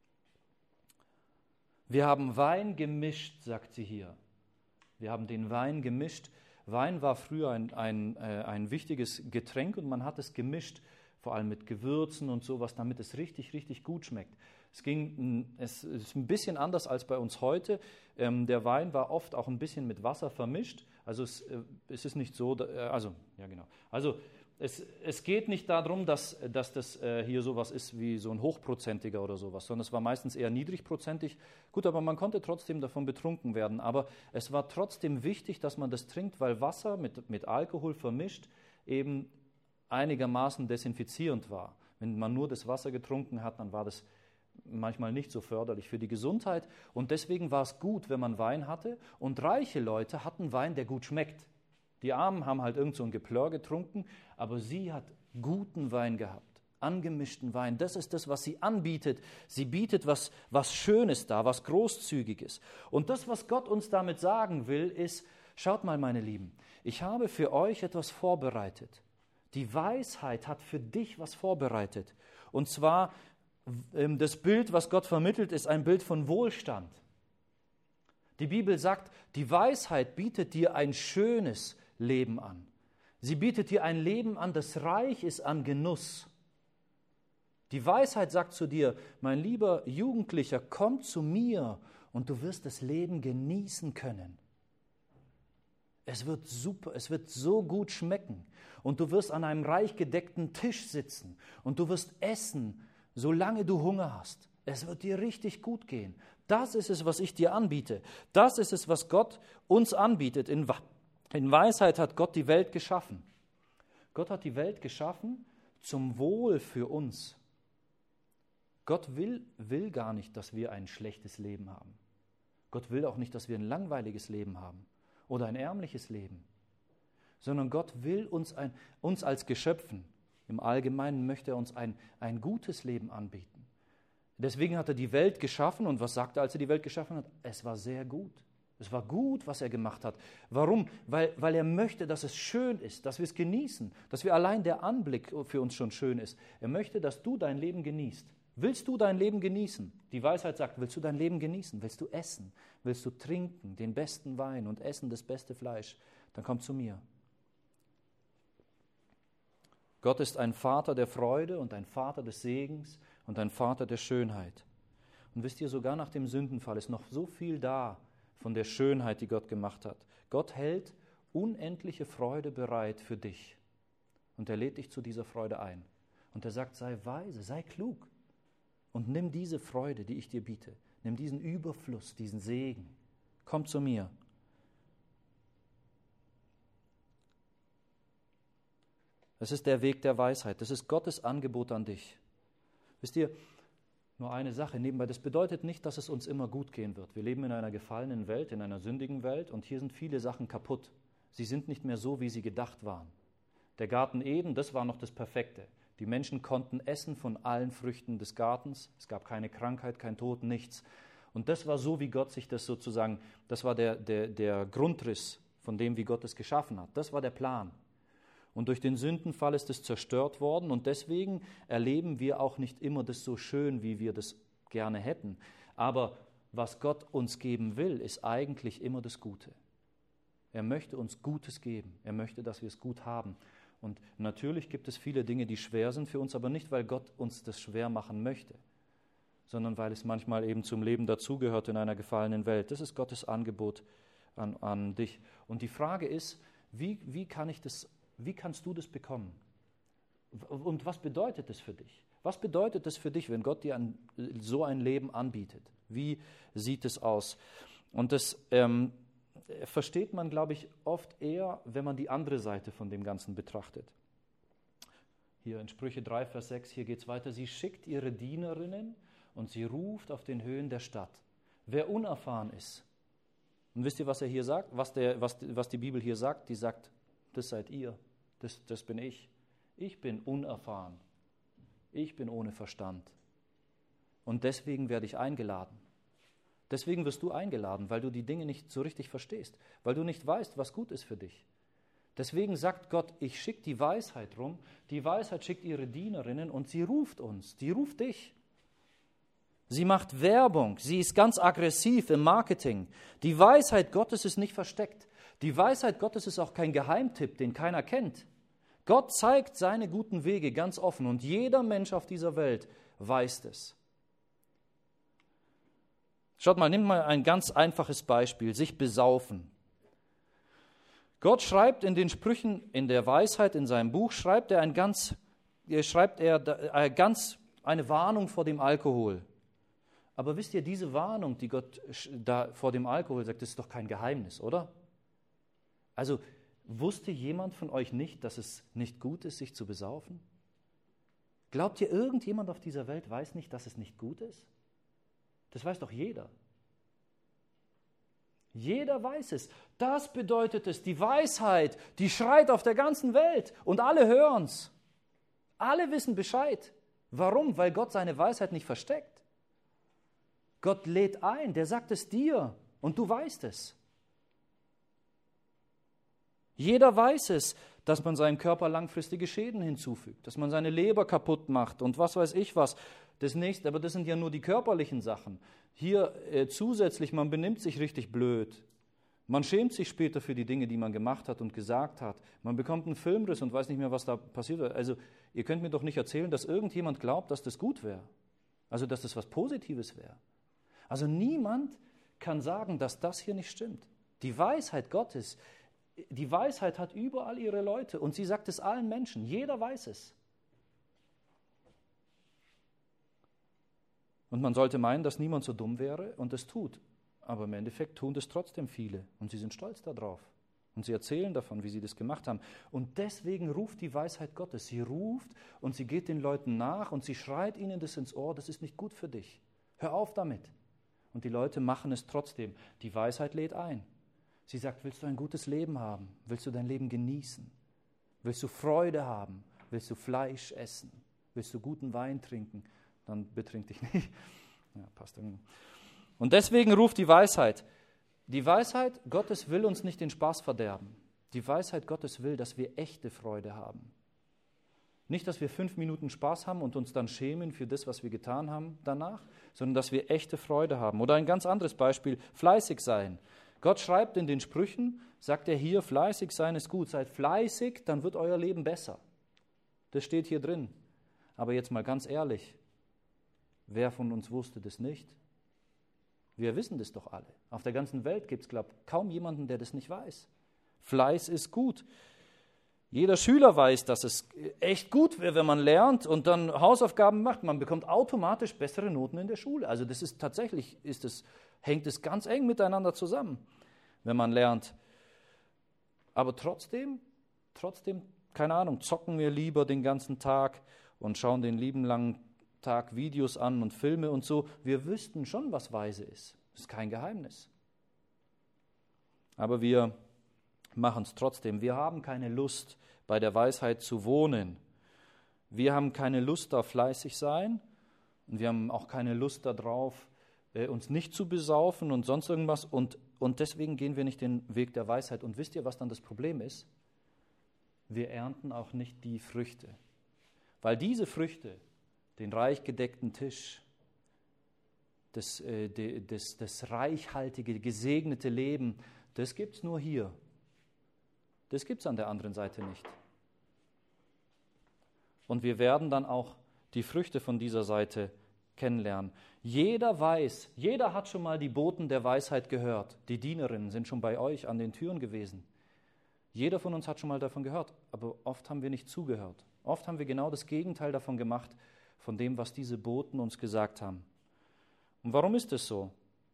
Wir haben Wein gemischt, sagt sie hier. Wir haben den Wein gemischt. Wein war früher ein, ein, äh, ein wichtiges Getränk und man hat es gemischt, vor allem mit Gewürzen und sowas, damit es richtig, richtig gut schmeckt. Es, ging, es ist ein bisschen anders als bei uns heute. Ähm, der Wein war oft auch ein bisschen mit Wasser vermischt. Also es, äh, es ist nicht so, äh, also, ja genau. Also es, es geht nicht darum, dass, dass das äh, hier sowas ist wie so ein hochprozentiger oder sowas, sondern es war meistens eher niedrigprozentig. Gut, aber man konnte trotzdem davon betrunken werden. Aber es war trotzdem wichtig, dass man das trinkt, weil Wasser mit, mit Alkohol vermischt eben einigermaßen desinfizierend war. Wenn man nur das Wasser getrunken hat, dann war das manchmal nicht so förderlich für die Gesundheit. Und deswegen war es gut, wenn man Wein hatte. Und reiche Leute hatten Wein, der gut schmeckt. Die Armen haben halt irgend so ein Geplörr getrunken, aber sie hat guten Wein gehabt, angemischten Wein. Das ist das, was sie anbietet. Sie bietet was, was Schönes dar, was Großzügiges. Und das, was Gott uns damit sagen will, ist, schaut mal, meine Lieben, ich habe für euch etwas vorbereitet. Die Weisheit hat für dich was vorbereitet. Und zwar, das Bild, was Gott vermittelt, ist ein Bild von Wohlstand. Die Bibel sagt, die Weisheit bietet dir ein schönes Leben an. Sie bietet dir ein Leben an, das reich ist an Genuss. Die Weisheit sagt zu dir, mein lieber Jugendlicher, komm zu mir und du wirst das Leben genießen können. Es wird super, es wird so gut schmecken und du wirst an einem reich gedeckten Tisch sitzen und du wirst essen, solange du Hunger hast. Es wird dir richtig gut gehen. Das ist es, was ich dir anbiete. Das ist es, was Gott uns anbietet. In, in Weisheit hat Gott die Welt geschaffen. Gott hat die Welt geschaffen zum Wohl für uns. Gott will, will gar nicht, dass wir ein schlechtes Leben haben. Gott will auch nicht, dass wir ein langweiliges Leben haben oder ein ärmliches Leben. Sondern Gott will uns, ein, uns als Geschöpfen, im Allgemeinen möchte er uns ein, ein gutes Leben anbieten. Deswegen hat er die Welt geschaffen und was sagt er, als er die Welt geschaffen hat? Es war sehr gut. Es war gut, was er gemacht hat. Warum? Weil, weil er möchte, dass es schön ist, dass wir es genießen, dass wir allein der Anblick für uns schon schön ist. Er möchte, dass du dein Leben genießt. Willst du dein Leben genießen? Die Weisheit sagt, willst du dein Leben genießen? Willst du essen? Willst du trinken, den besten Wein und essen das beste Fleisch? Dann komm zu mir. Gott ist ein Vater der Freude und ein Vater des Segens und ein Vater der Schönheit. Und wisst ihr, sogar nach dem Sündenfall ist noch so viel da von der Schönheit, die Gott gemacht hat. Gott hält unendliche Freude bereit für dich. Und er lädt dich zu dieser Freude ein. Und er sagt, sei weise, sei klug. Und nimm diese Freude, die ich dir biete. Nimm diesen Überfluss, diesen Segen. Komm zu mir. Das ist der Weg der Weisheit. Das ist Gottes Angebot an dich. Wisst ihr, nur eine Sache nebenbei, das bedeutet nicht, dass es uns immer gut gehen wird. Wir leben in einer gefallenen Welt, in einer sündigen Welt und hier sind viele Sachen kaputt. Sie sind nicht mehr so, wie sie gedacht waren. Der Garten Eden, das war noch das Perfekte. Die Menschen konnten essen von allen Früchten des Gartens. Es gab keine Krankheit, kein Tod, nichts. Und das war so, wie Gott sich das sozusagen, das war der, der, der Grundriss von dem, wie Gott es geschaffen hat. Das war der Plan. Und durch den Sündenfall ist es zerstört worden und deswegen erleben wir auch nicht immer das so schön, wie wir das gerne hätten. Aber was Gott uns geben will, ist eigentlich immer das Gute. Er möchte uns Gutes geben. Er möchte, dass wir es gut haben. Und natürlich gibt es viele Dinge, die schwer sind für uns, aber nicht, weil Gott uns das schwer machen möchte, sondern weil es manchmal eben zum Leben dazugehört in einer gefallenen Welt. Das ist Gottes Angebot an, an dich. Und die Frage ist, wie, wie kann ich das Wie kannst du das bekommen? Und was bedeutet das für dich? Was bedeutet das für dich, wenn Gott dir ein, so ein Leben anbietet? Wie sieht es aus? Und das ähm, versteht man, glaube ich, oft eher, wenn man die andere Seite von dem Ganzen betrachtet. Hier in Sprüche drei, Vers sechs, hier geht es weiter. Sie schickt ihre Dienerinnen und sie ruft auf den Höhen der Stadt. Wer unerfahren ist, und wisst ihr, was er hier sagt? Was, der, was, was die Bibel hier sagt? Die sagt, das seid ihr. Das, das bin ich. Ich bin unerfahren. Ich bin ohne Verstand. Und deswegen werde ich eingeladen. Deswegen wirst du eingeladen, weil du die Dinge nicht so richtig verstehst, weil du nicht weißt, was gut ist für dich. Deswegen sagt Gott, ich schicke die Weisheit rum. Die Weisheit schickt ihre Dienerinnen und sie ruft uns, die ruft dich. Sie macht Werbung, sie ist ganz aggressiv im Marketing. Die Weisheit Gottes ist nicht versteckt. Die Weisheit Gottes ist auch kein Geheimtipp, den keiner kennt. Gott zeigt seine guten Wege ganz offen und jeder Mensch auf dieser Welt weiß es. Schaut mal, nimm mal ein ganz einfaches Beispiel, sich besaufen. Gott schreibt in den Sprüchen, in der Weisheit, in seinem Buch, schreibt er, ein ganz, schreibt er ganz eine Warnung vor dem Alkohol. Aber wisst ihr, diese Warnung, die Gott da vor dem Alkohol sagt, das ist doch kein Geheimnis, oder? Also, wusste jemand von euch nicht, dass es nicht gut ist, sich zu besaufen? Glaubt ihr, irgendjemand auf dieser Welt weiß nicht, dass es nicht gut ist? Das weiß doch jeder. Jeder weiß es. Das bedeutet es, die Weisheit, die schreit auf der ganzen Welt und alle hören's. Alle wissen Bescheid. Warum? Weil Gott seine Weisheit nicht versteckt. Gott lädt ein, der sagt es dir und du weißt es. Jeder weiß es, dass man seinem Körper langfristige Schäden hinzufügt, dass man seine Leber kaputt macht und was weiß ich was. Das nächste, aber das sind ja nur die körperlichen Sachen. Hier äh, zusätzlich, man benimmt sich richtig blöd. Man schämt sich später für die Dinge, die man gemacht hat und gesagt hat. Man bekommt einen Filmriss und weiß nicht mehr, was da passiert ist. Also ihr könnt mir doch nicht erzählen, dass irgendjemand glaubt, dass das gut wäre. Also dass das was Positives wäre. Also niemand kann sagen, dass das hier nicht stimmt. Die Weisheit Gottes, die Weisheit hat überall ihre Leute und sie sagt es allen Menschen. Jeder weiß es. Und man sollte meinen, dass niemand so dumm wäre und es tut. Aber im Endeffekt tun das trotzdem viele und sie sind stolz darauf. Und sie erzählen davon, wie sie das gemacht haben. Und deswegen ruft die Weisheit Gottes. Sie ruft und sie geht den Leuten nach und sie schreit ihnen das ins Ohr, das ist nicht gut für dich. Hör auf damit. Und die Leute machen es trotzdem. Die Weisheit lädt ein. Sie sagt, willst du ein gutes Leben haben? Willst du dein Leben genießen? Willst du Freude haben? Willst du Fleisch essen? Willst du guten Wein trinken? Dann betrink dich nicht. Ja, passt irgendwie. Und deswegen ruft die Weisheit. Die Weisheit Gottes will uns nicht den Spaß verderben. Die Weisheit Gottes will, dass wir echte Freude haben. Nicht, dass wir fünf Minuten Spaß haben und uns dann schämen für das, was wir getan haben danach, sondern dass wir echte Freude haben. Oder ein ganz anderes Beispiel, fleißig sein. Gott schreibt in den Sprüchen, sagt er hier, fleißig sein ist gut. Seid fleißig, dann wird euer Leben besser. Das steht hier drin. Aber jetzt mal ganz ehrlich, wer von uns wusste das nicht? Wir wissen das doch alle. Auf der ganzen Welt gibt es, glaube ich, kaum jemanden, der das nicht weiß. Fleiß ist gut. Jeder Schüler weiß, dass es echt gut wäre, wenn man lernt und dann Hausaufgaben macht. Man bekommt automatisch bessere Noten in der Schule. Also das ist tatsächlich, ist es, hängt es ganz eng miteinander zusammen, wenn man lernt. Aber trotzdem, trotzdem, keine Ahnung, zocken wir lieber den ganzen Tag und schauen den lieben langen Tag Videos an und Filme und so. Wir wüssten schon, was weise ist. Das ist kein Geheimnis. Aber wir machen es trotzdem. Wir haben keine Lust, bei der Weisheit zu wohnen. Wir haben keine Lust auf fleißig sein und wir haben auch keine Lust darauf, uns nicht zu besaufen und sonst irgendwas. Und, und deswegen gehen wir nicht den Weg der Weisheit. Und wisst ihr, was dann das Problem ist? Wir ernten auch nicht die Früchte. Weil diese Früchte, den reich gedeckten Tisch, das, äh, das, das reichhaltige, gesegnete Leben, das gibt es nur hier. Das gibt es an der anderen Seite nicht. Und wir werden dann auch die Früchte von dieser Seite kennenlernen. Jeder weiß, jeder hat schon mal die Boten der Weisheit gehört. Die Dienerinnen sind schon bei euch an den Türen gewesen. Jeder von uns hat schon mal davon gehört, aber oft haben wir nicht zugehört. Oft haben wir genau das Gegenteil davon gemacht, von dem, was diese Boten uns gesagt haben. Und warum ist es so?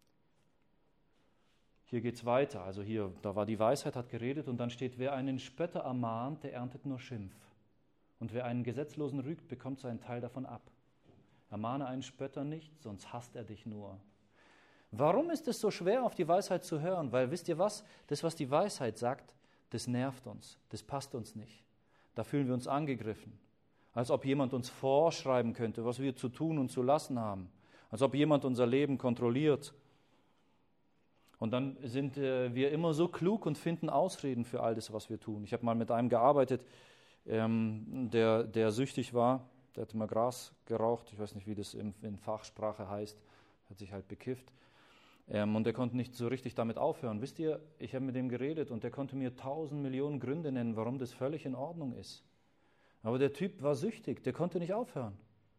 Hier geht es weiter. Also hier, da war die Weisheit, hat geredet und dann steht, wer einen Spötter ermahnt, der erntet nur Schimpf. Und wer einen Gesetzlosen rügt, bekommt seinen Teil davon ab. Ermahne einen Spötter nicht, sonst hasst er dich nur. Warum ist es so schwer, auf die Weisheit zu hören? Weil, wisst ihr was? Das, was die Weisheit sagt, das nervt uns, das passt uns nicht. Da fühlen wir uns angegriffen. Als ob jemand uns vorschreiben könnte, was wir zu tun und zu lassen haben. Als ob jemand unser Leben kontrolliert. Und dann sind äh, wir immer so klug und finden Ausreden für all das, was wir tun. Ich habe mal mit einem gearbeitet, ähm, der, der süchtig war. Der hat immer Gras geraucht. Ich weiß nicht, wie das in, in Fachsprache heißt. Hat sich halt bekifft. Ähm, und der konnte nicht so richtig damit aufhören. Wisst ihr, ich habe mit dem geredet und der konnte mir tausend Millionen Gründe nennen, warum das völlig in Ordnung ist. Aber der Typ war süchtig, der konnte nicht aufhören.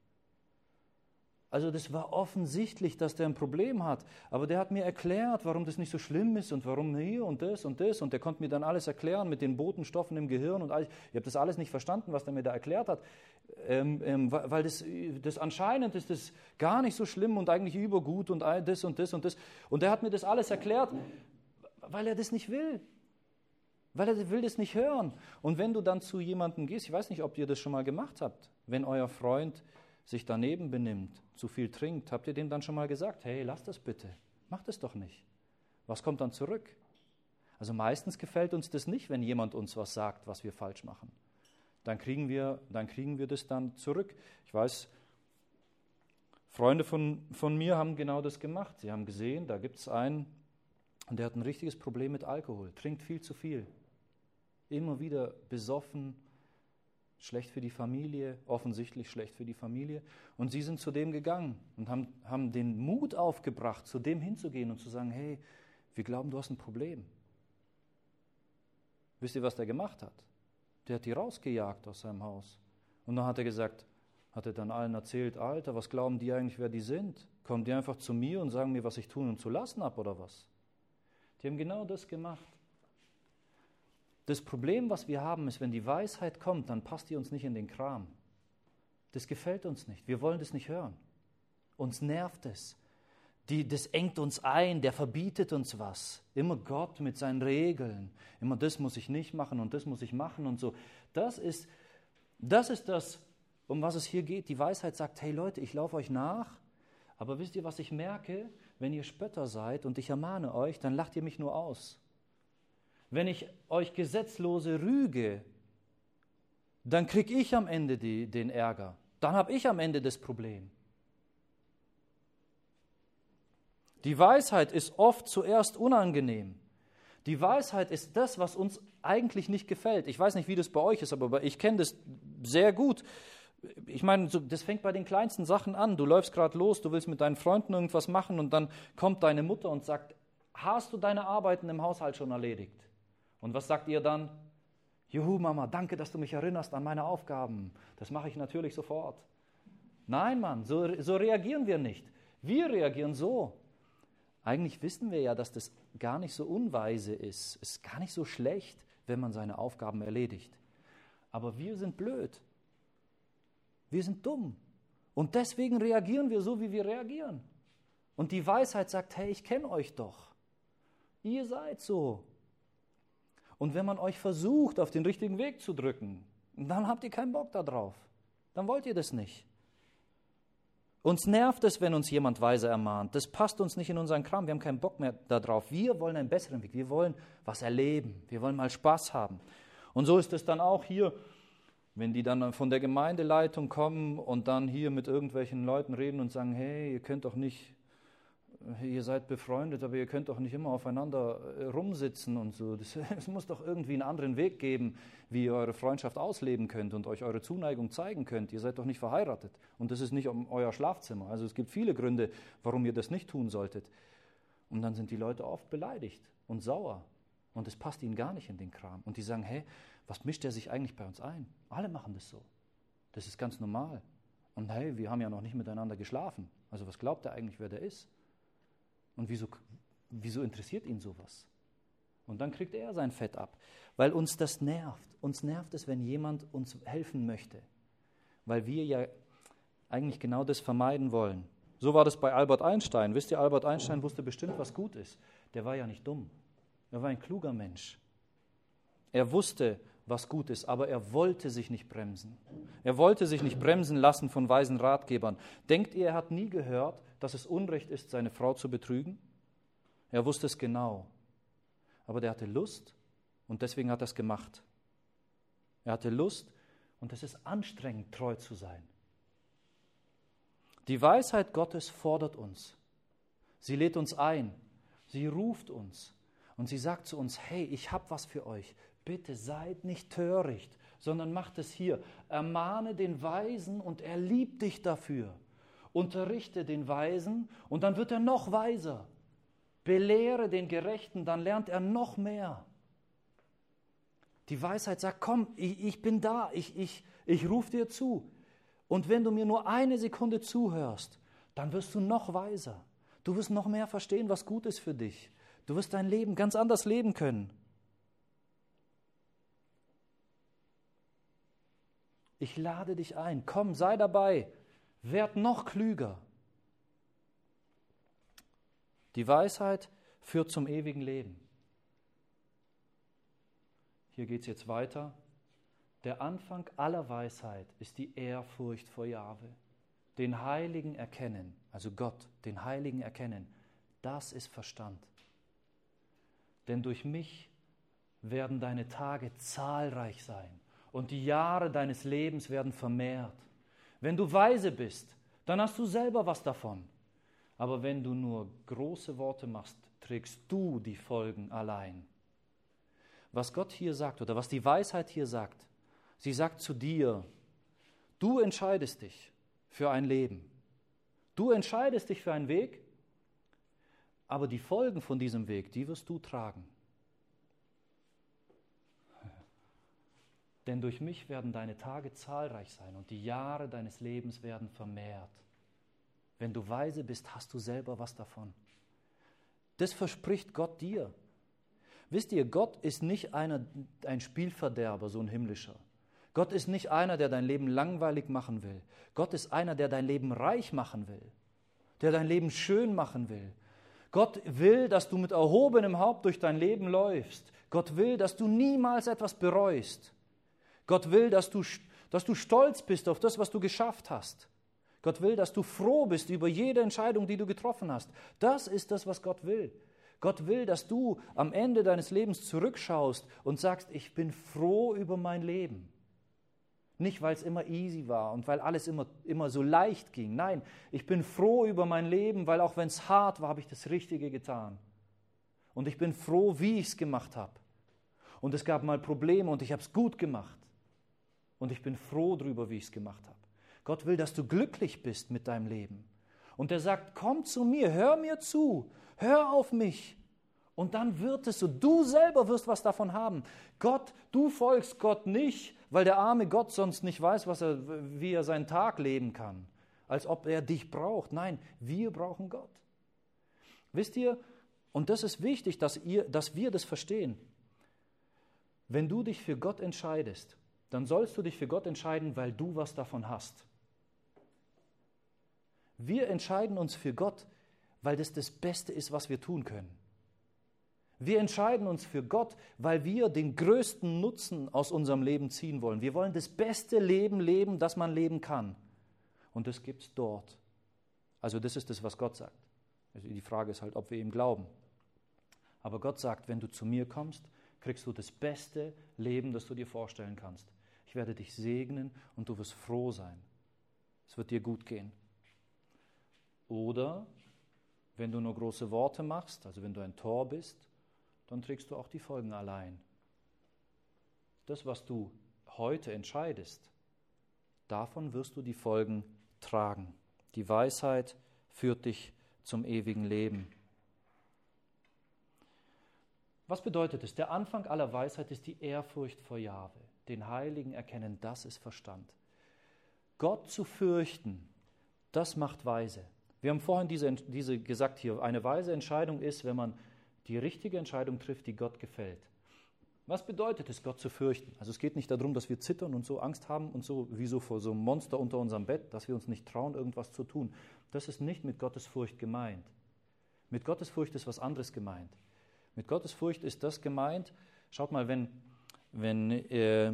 Also das war offensichtlich, dass der ein Problem hat. Aber der hat mir erklärt, warum das nicht so schlimm ist und warum hier und das und das. Und der konnte mir dann alles erklären mit den Botenstoffen im Gehirn. Und alles. Ich habe das alles nicht verstanden, was der mir da erklärt hat. Ähm, ähm, weil das, das anscheinend ist das gar nicht so schlimm und eigentlich übergut und all das und das und das. Und der hat mir das alles erklärt, weil er das nicht will. Weil er will das nicht hören. Und wenn du dann zu jemandem gehst, ich weiß nicht, ob ihr das schon mal gemacht habt, wenn euer Freund sich daneben benimmt, zu viel trinkt, habt ihr dem dann schon mal gesagt, hey, lass das bitte, mach das doch nicht. Was kommt dann zurück? Also meistens gefällt uns das nicht, wenn jemand uns was sagt, was wir falsch machen. Dann kriegen wir, dann kriegen wir das dann zurück. Ich weiß, Freunde von, von mir haben genau das gemacht. Sie haben gesehen, da gibt es einen, und der hat ein richtiges Problem mit Alkohol, trinkt viel zu viel. Immer wieder besoffen, schlecht für die Familie, offensichtlich schlecht für die Familie. Und sie sind zu dem gegangen und haben, haben den Mut aufgebracht, zu dem hinzugehen und zu sagen, hey, wir glauben, du hast ein Problem. Wisst ihr, was der gemacht hat? Der hat die rausgejagt aus seinem Haus. Und dann hat er gesagt, hat er dann allen erzählt, Alter, was glauben die eigentlich, wer die sind? Kommen die einfach zu mir und sagen mir, was ich tun und zu lassen habe oder was? Die haben genau das gemacht. Das Problem, was wir haben, ist, wenn die Weisheit kommt, dann passt die uns nicht in den Kram. Das gefällt uns nicht. Wir wollen das nicht hören. Uns nervt es. Die, das engt uns ein, der verbietet uns was. Immer Gott mit seinen Regeln. Immer das muss ich nicht machen und das muss ich machen und so. Das ist, das ist das, um was es hier geht. Die Weisheit sagt, hey Leute, ich laufe euch nach, aber wisst ihr, was ich merke? Wenn ihr Spötter seid und ich ermahne euch, dann lacht ihr mich nur aus. Wenn ich euch Gesetzlose rüge, dann kriege ich am Ende die, den Ärger. Dann habe ich am Ende das Problem. Die Weisheit ist oft zuerst unangenehm. Die Weisheit ist das, was uns eigentlich nicht gefällt. Ich weiß nicht, wie das bei euch ist, aber ich kenne das sehr gut. Ich meine, das fängt bei den kleinsten Sachen an. Du läufst gerade los, du willst mit deinen Freunden irgendwas machen und dann kommt deine Mutter und sagt, hast du deine Arbeiten im Haushalt schon erledigt? Und was sagt ihr dann? Juhu, Mama, danke, dass du mich erinnerst an meine Aufgaben. Das mache ich natürlich sofort. Nein, Mann, so, so reagieren wir nicht. Wir reagieren so. Eigentlich wissen wir ja, dass das gar nicht so unweise ist. Es ist gar nicht so schlecht, wenn man seine Aufgaben erledigt. Aber wir sind blöd. Wir sind dumm. Und deswegen reagieren wir so, wie wir reagieren. Und die Weisheit sagt, hey, ich kenne euch doch. Ihr seid so. Und wenn man euch versucht, auf den richtigen Weg zu drücken, dann habt ihr keinen Bock darauf. Dann wollt ihr das nicht. Uns nervt es, wenn uns jemand weise ermahnt. Das passt uns nicht in unseren Kram. Wir haben keinen Bock mehr darauf. Wir wollen einen besseren Weg. Wir wollen was erleben. Wir wollen mal Spaß haben. Und so ist es dann auch hier, wenn die dann von der Gemeindeleitung kommen und dann hier mit irgendwelchen Leuten reden und sagen, hey, ihr könnt doch nicht, ihr seid befreundet, aber ihr könnt doch nicht immer aufeinander rumsitzen und so. Es muss doch irgendwie einen anderen Weg geben, wie ihr eure Freundschaft ausleben könnt und euch eure Zuneigung zeigen könnt. Ihr seid doch nicht verheiratet und das ist nicht um euer Schlafzimmer. Also es gibt viele Gründe, warum ihr das nicht tun solltet. Und dann sind die Leute oft beleidigt und sauer und es passt ihnen gar nicht in den Kram. Und die sagen, hey, was mischt er sich eigentlich bei uns ein? Alle machen das so. Das ist ganz normal. Und hey, wir haben ja noch nicht miteinander geschlafen. Also was glaubt er eigentlich, wer der ist? Und wieso, wieso interessiert ihn sowas? Und dann kriegt er sein Fett ab, weil uns das nervt. Uns nervt es, wenn jemand uns helfen möchte, weil wir ja eigentlich genau das vermeiden wollen. So war das bei Albert Einstein. Wisst ihr, Albert Einstein wusste bestimmt, was gut ist. Der war ja nicht dumm. Er war ein kluger Mensch. Er wusste, was gut ist, aber er wollte sich nicht bremsen. Er wollte sich nicht bremsen lassen von weisen Ratgebern. Denkt ihr, er hat nie gehört, dass es Unrecht ist, seine Frau zu betrügen? Er wusste es genau. Aber der hatte Lust und deswegen hat er es gemacht. Er hatte Lust und es ist anstrengend, treu zu sein. Die Weisheit Gottes fordert uns. Sie lädt uns ein. Sie ruft uns. Und sie sagt zu uns, hey, ich habe was für euch. Bitte seid nicht töricht, sondern macht es hier. Ermahne den Weisen und er liebt dich dafür. Unterrichte den Weisen und dann wird er noch weiser. Belehre den Gerechten, dann lernt er noch mehr. Die Weisheit sagt, komm, ich, ich bin da, ich, ich, ich rufe dir zu. Und wenn du mir nur eine Sekunde zuhörst, dann wirst du noch weiser. Du wirst noch mehr verstehen, was gut ist für dich. Du wirst dein Leben ganz anders leben können. Ich lade dich ein, komm, sei dabei, werd noch klüger. Die Weisheit führt zum ewigen Leben. Hier geht es jetzt weiter. Der Anfang aller Weisheit ist die Ehrfurcht vor Jahwe. Den Heiligen erkennen, also Gott, den Heiligen erkennen, das ist Verstand. Denn durch mich werden deine Tage zahlreich sein und die Jahre deines Lebens werden vermehrt. Wenn du weise bist, dann hast du selber was davon. Aber wenn du nur große Worte machst, trägst du die Folgen allein. Was Gott hier sagt oder was die Weisheit hier sagt, sie sagt zu dir, du entscheidest dich für ein Leben. Du entscheidest dich für einen Weg, aber die Folgen von diesem Weg, die wirst du tragen. Denn durch mich werden deine Tage zahlreich sein und die Jahre deines Lebens werden vermehrt. Wenn du weise bist, hast du selber was davon. Das verspricht Gott dir. Wisst ihr, Gott ist nicht einer, ein Spielverderber, so ein himmlischer. Gott ist nicht einer, der dein Leben langweilig machen will. Gott ist einer, der dein Leben reich machen will, der dein Leben schön machen will. Gott will, dass du mit erhobenem Haupt durch dein Leben läufst. Gott will, dass du niemals etwas bereust. Gott will, dass du, dass du stolz bist auf das, was du geschafft hast. Gott will, dass du froh bist über jede Entscheidung, die du getroffen hast. Das ist das, was Gott will. Gott will, dass du am Ende deines Lebens zurückschaust und sagst, ich bin froh über mein Leben. Nicht, weil es immer easy war und weil alles immer, immer so leicht ging. Nein, ich bin froh über mein Leben, weil auch wenn es hart war, habe ich das Richtige getan. Und ich bin froh, wie ich es gemacht habe. Und es gab mal Probleme und ich habe es gut gemacht. Und ich bin froh darüber, wie ich es gemacht habe. Gott will, dass du glücklich bist mit deinem Leben. Und er sagt, komm zu mir, hör mir zu, hör auf mich. Und dann wird es so, du selber wirst was davon haben. Gott, du folgst Gott nicht, weil der arme Gott sonst nicht weiß, was er, wie er seinen Tag leben kann. Als ob er dich braucht. Nein, wir brauchen Gott. Wisst ihr, und das ist wichtig, dass, ihr, dass wir das verstehen. Wenn du dich für Gott entscheidest, dann sollst du dich für Gott entscheiden, weil du was davon hast. Wir entscheiden uns für Gott, weil das das Beste ist, was wir tun können. Wir entscheiden uns für Gott, weil wir den größten Nutzen aus unserem Leben ziehen wollen. Wir wollen das beste Leben leben, das man leben kann. Und das gibt es dort. Also das ist das, was Gott sagt. Also die Frage ist halt, ob wir ihm glauben. Aber Gott sagt, wenn du zu mir kommst, kriegst du das beste Leben, das du dir vorstellen kannst. Ich werde dich segnen und du wirst froh sein. Es wird dir gut gehen. Oder wenn du nur große Worte machst, also wenn du ein Tor bist, dann trägst du auch die Folgen allein. Das, was du heute entscheidest, davon wirst du die Folgen tragen. Die Weisheit führt dich zum ewigen Leben. Was bedeutet es? Der Anfang aller Weisheit ist die Ehrfurcht vor Jahwe. Den Heiligen erkennen, das ist Verstand. Gott zu fürchten, das macht weise. Wir haben vorhin diese, diese gesagt hier, eine weise Entscheidung ist, wenn man die richtige Entscheidung trifft, die Gott gefällt. Was bedeutet es, Gott zu fürchten? Also es geht nicht darum, dass wir zittern und so Angst haben und so wie so vor so einem Monster unter unserem Bett, dass wir uns nicht trauen, irgendwas zu tun. Das ist nicht mit Gottesfurcht gemeint. Mit Gottesfurcht ist was anderes gemeint. Mit Gottesfurcht ist das gemeint, schaut mal, wenn, wenn, äh,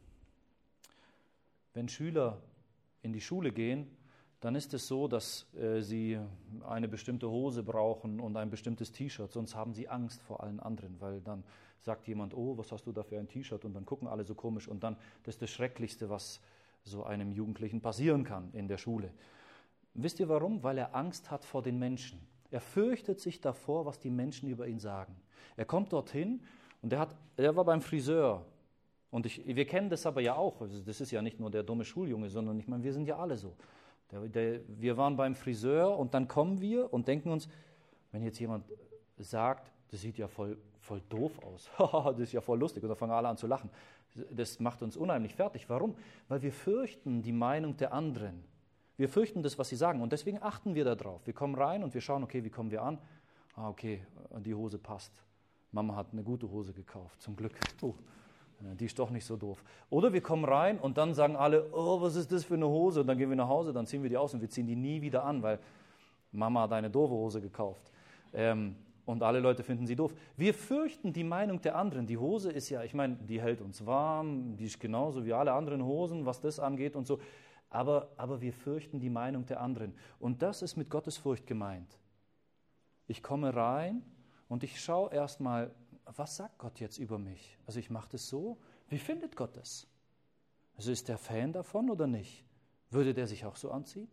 wenn Schüler in die Schule gehen, dann ist es so, dass äh, sie eine bestimmte Hose brauchen und ein bestimmtes T-Shirt, sonst haben sie Angst vor allen anderen, weil dann sagt jemand, oh, was hast du da für ein T-Shirt? Und dann gucken alle so komisch und dann, das ist das Schrecklichste, was so einem Jugendlichen passieren kann in der Schule. Wisst ihr warum? Weil er Angst hat vor den Menschen. Er fürchtet sich davor, was die Menschen über ihn sagen. Er kommt dorthin und er, hat, er war beim Friseur. Und ich, wir kennen das aber ja auch. Das ist ja nicht nur der dumme Schuljunge, sondern ich meine, wir sind ja alle so. Der, der, wir waren beim Friseur und dann kommen wir und denken uns, wenn jetzt jemand sagt, das sieht ja voll, voll doof aus, das ist ja voll lustig, und dann fangen alle an zu lachen. Das macht uns unheimlich fertig. Warum? Weil wir fürchten die Meinung der anderen. Wir fürchten das, was sie sagen, und deswegen achten wir da drauf. Wir kommen rein und wir schauen, okay, wie kommen wir an? Ah, okay, die Hose passt. Mama hat eine gute Hose gekauft, zum Glück. Oh, die ist doch nicht so doof. Oder wir kommen rein und dann sagen alle, oh, was ist das für eine Hose? Und dann gehen wir nach Hause, dann ziehen wir die aus und wir ziehen die nie wieder an, weil Mama hat eine doofe Hose gekauft. Ähm, und alle Leute finden sie doof. Wir fürchten die Meinung der anderen. Die Hose ist ja, ich meine, die hält uns warm, die ist genauso wie alle anderen Hosen, was das angeht und so. Aber, aber wir fürchten die Meinung der anderen. Und das ist mit Gottesfurcht gemeint. Ich komme rein und ich schaue erstmal, was sagt Gott jetzt über mich? Also ich mache das so. Wie findet Gott das? Also ist der Fan davon oder nicht? Würde der sich auch so anziehen?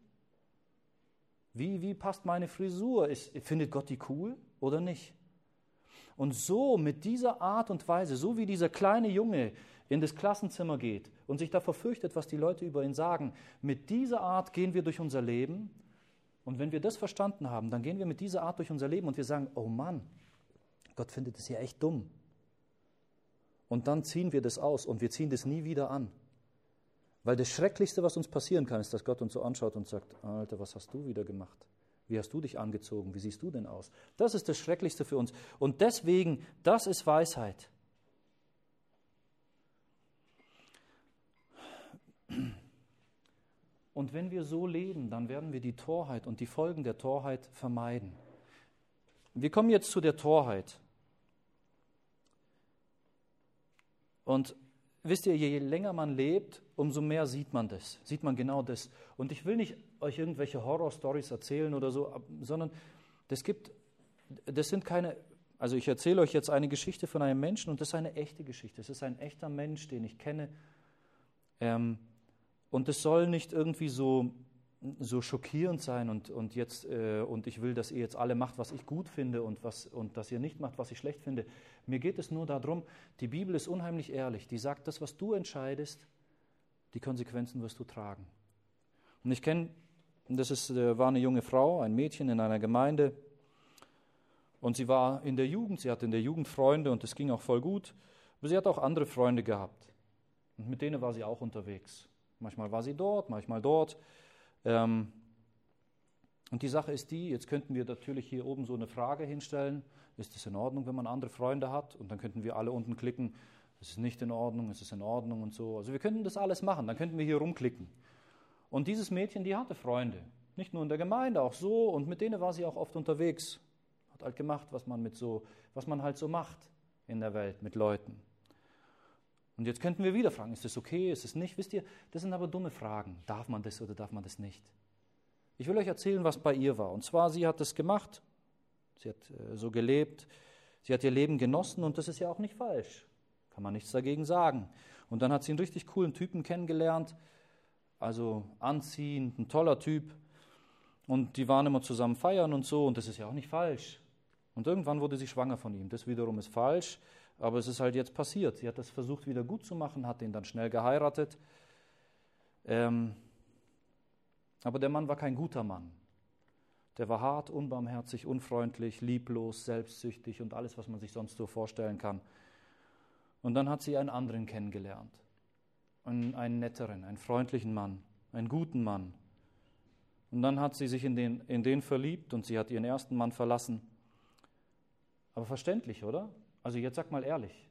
Wie, wie passt meine Frisur? Ist, findet Gott die cool oder nicht? Und so mit dieser Art und Weise, so wie dieser kleine Junge in das Klassenzimmer geht und sich davor fürchtet, was die Leute über ihn sagen, mit dieser Art gehen wir durch unser Leben. Und wenn wir das verstanden haben, dann gehen wir mit dieser Art durch unser Leben und wir sagen, oh Mann, Gott findet es ja echt dumm. Und dann ziehen wir das aus und wir ziehen das nie wieder an. Weil das Schrecklichste, was uns passieren kann, ist, dass Gott uns so anschaut und sagt, Alter, was hast du wieder gemacht? Wie hast du dich angezogen? Wie siehst du denn aus? Das ist das Schrecklichste für uns. Und deswegen, das ist Weisheit. Und wenn wir so leben, dann werden wir die Torheit und die Folgen der Torheit vermeiden. Wir kommen jetzt zu der Torheit. Und wisst ihr, je länger man lebt, umso mehr sieht man das, sieht man genau das. Und ich will nicht euch irgendwelche Horror-Stories erzählen oder so, sondern das gibt, das sind keine, also ich erzähle euch jetzt eine Geschichte von einem Menschen und das ist eine echte Geschichte. Es ist ein echter Mensch, den ich kenne. Ähm, Und es soll nicht irgendwie so, so schockierend sein und, und, jetzt, äh, und ich will, dass ihr jetzt alle macht, was ich gut finde und, was, und dass ihr nicht macht, was ich schlecht finde. Mir geht es nur darum, die Bibel ist unheimlich ehrlich. Die sagt, das, was du entscheidest, die Konsequenzen wirst du tragen. Und ich kenne, das ist, äh, war eine junge Frau, ein Mädchen in einer Gemeinde. Und sie war in der Jugend, sie hatte in der Jugend Freunde und es ging auch voll gut. Aber sie hat auch andere Freunde gehabt. Und mit denen war sie auch unterwegs. Manchmal war sie dort, manchmal dort. Ähm, und die Sache ist die, jetzt könnten wir natürlich hier oben so eine Frage hinstellen. Ist es in Ordnung, wenn man andere Freunde hat? Und dann könnten wir alle unten klicken, es ist nicht in Ordnung, es ist in Ordnung und so. Also wir könnten das alles machen, dann könnten wir hier rumklicken. Und dieses Mädchen, die hatte Freunde. Nicht nur in der Gemeinde, auch so. Und mit denen war sie auch oft unterwegs. Hat halt gemacht, was man, mit so, was man halt so macht in der Welt mit Leuten. Und jetzt könnten wir wieder fragen, ist das okay, ist es nicht? Wisst ihr, das sind aber dumme Fragen. Darf man das oder darf man das nicht? Ich will euch erzählen, was bei ihr war. Und zwar, sie hat das gemacht, sie hat äh, so gelebt, sie hat ihr Leben genossen und das ist ja auch nicht falsch. Kann man nichts dagegen sagen. Und dann hat sie einen richtig coolen Typen kennengelernt, also anziehend, ein toller Typ. Und die waren immer zusammen feiern und so und das ist ja auch nicht falsch. Und irgendwann wurde sie schwanger von ihm. Das wiederum ist falsch. Aber es ist halt jetzt passiert. Sie hat das versucht wieder gut zu machen, hat ihn dann schnell geheiratet. Ähm, aber der Mann war kein guter Mann. Der war hart, unbarmherzig, unfreundlich, lieblos, selbstsüchtig und alles, was man sich sonst so vorstellen kann. Und dann hat sie einen anderen kennengelernt. Einen, einen netteren, einen freundlichen Mann, einen guten Mann. Und dann hat sie sich in den, in den verliebt und sie hat ihren ersten Mann verlassen. Aber verständlich, oder? Also jetzt sag mal ehrlich,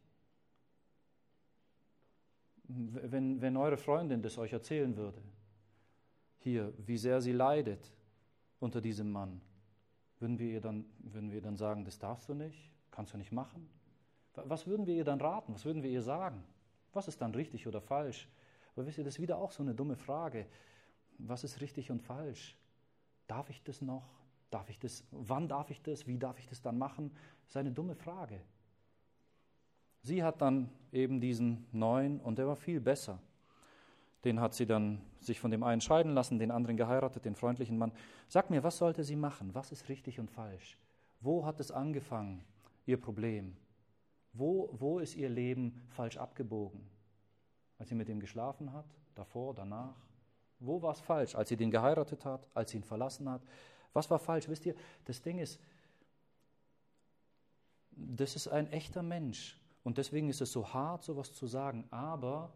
wenn, wenn eure Freundin das euch erzählen würde, hier, wie sehr sie leidet unter diesem Mann, würden wir ihr dann, würden wir ihr dann sagen, das darfst du nicht, kannst du nicht machen? Was würden wir ihr dann raten, was würden wir ihr sagen? Was ist dann richtig oder falsch? Aber wisst ihr, das ist wieder auch so eine dumme Frage. Was ist richtig und falsch? Darf ich das noch? Darf ich das? Wann darf ich das? Wie darf ich das dann machen? Das ist eine dumme Frage. Sie hat dann eben diesen neuen und der war viel besser. Den hat sie dann sich von dem einen scheiden lassen, den anderen geheiratet, den freundlichen Mann. Sag mir, was sollte sie machen? Was ist richtig und falsch? Wo hat es angefangen, ihr Problem? Wo, wo ist ihr Leben falsch abgebogen? Als sie mit ihm geschlafen hat, davor, danach? Wo war es falsch? Als sie den geheiratet hat, als sie ihn verlassen hat? Was war falsch? Wisst ihr, das Ding ist, das ist ein echter Mensch. Und deswegen ist es so hart, sowas zu sagen. Aber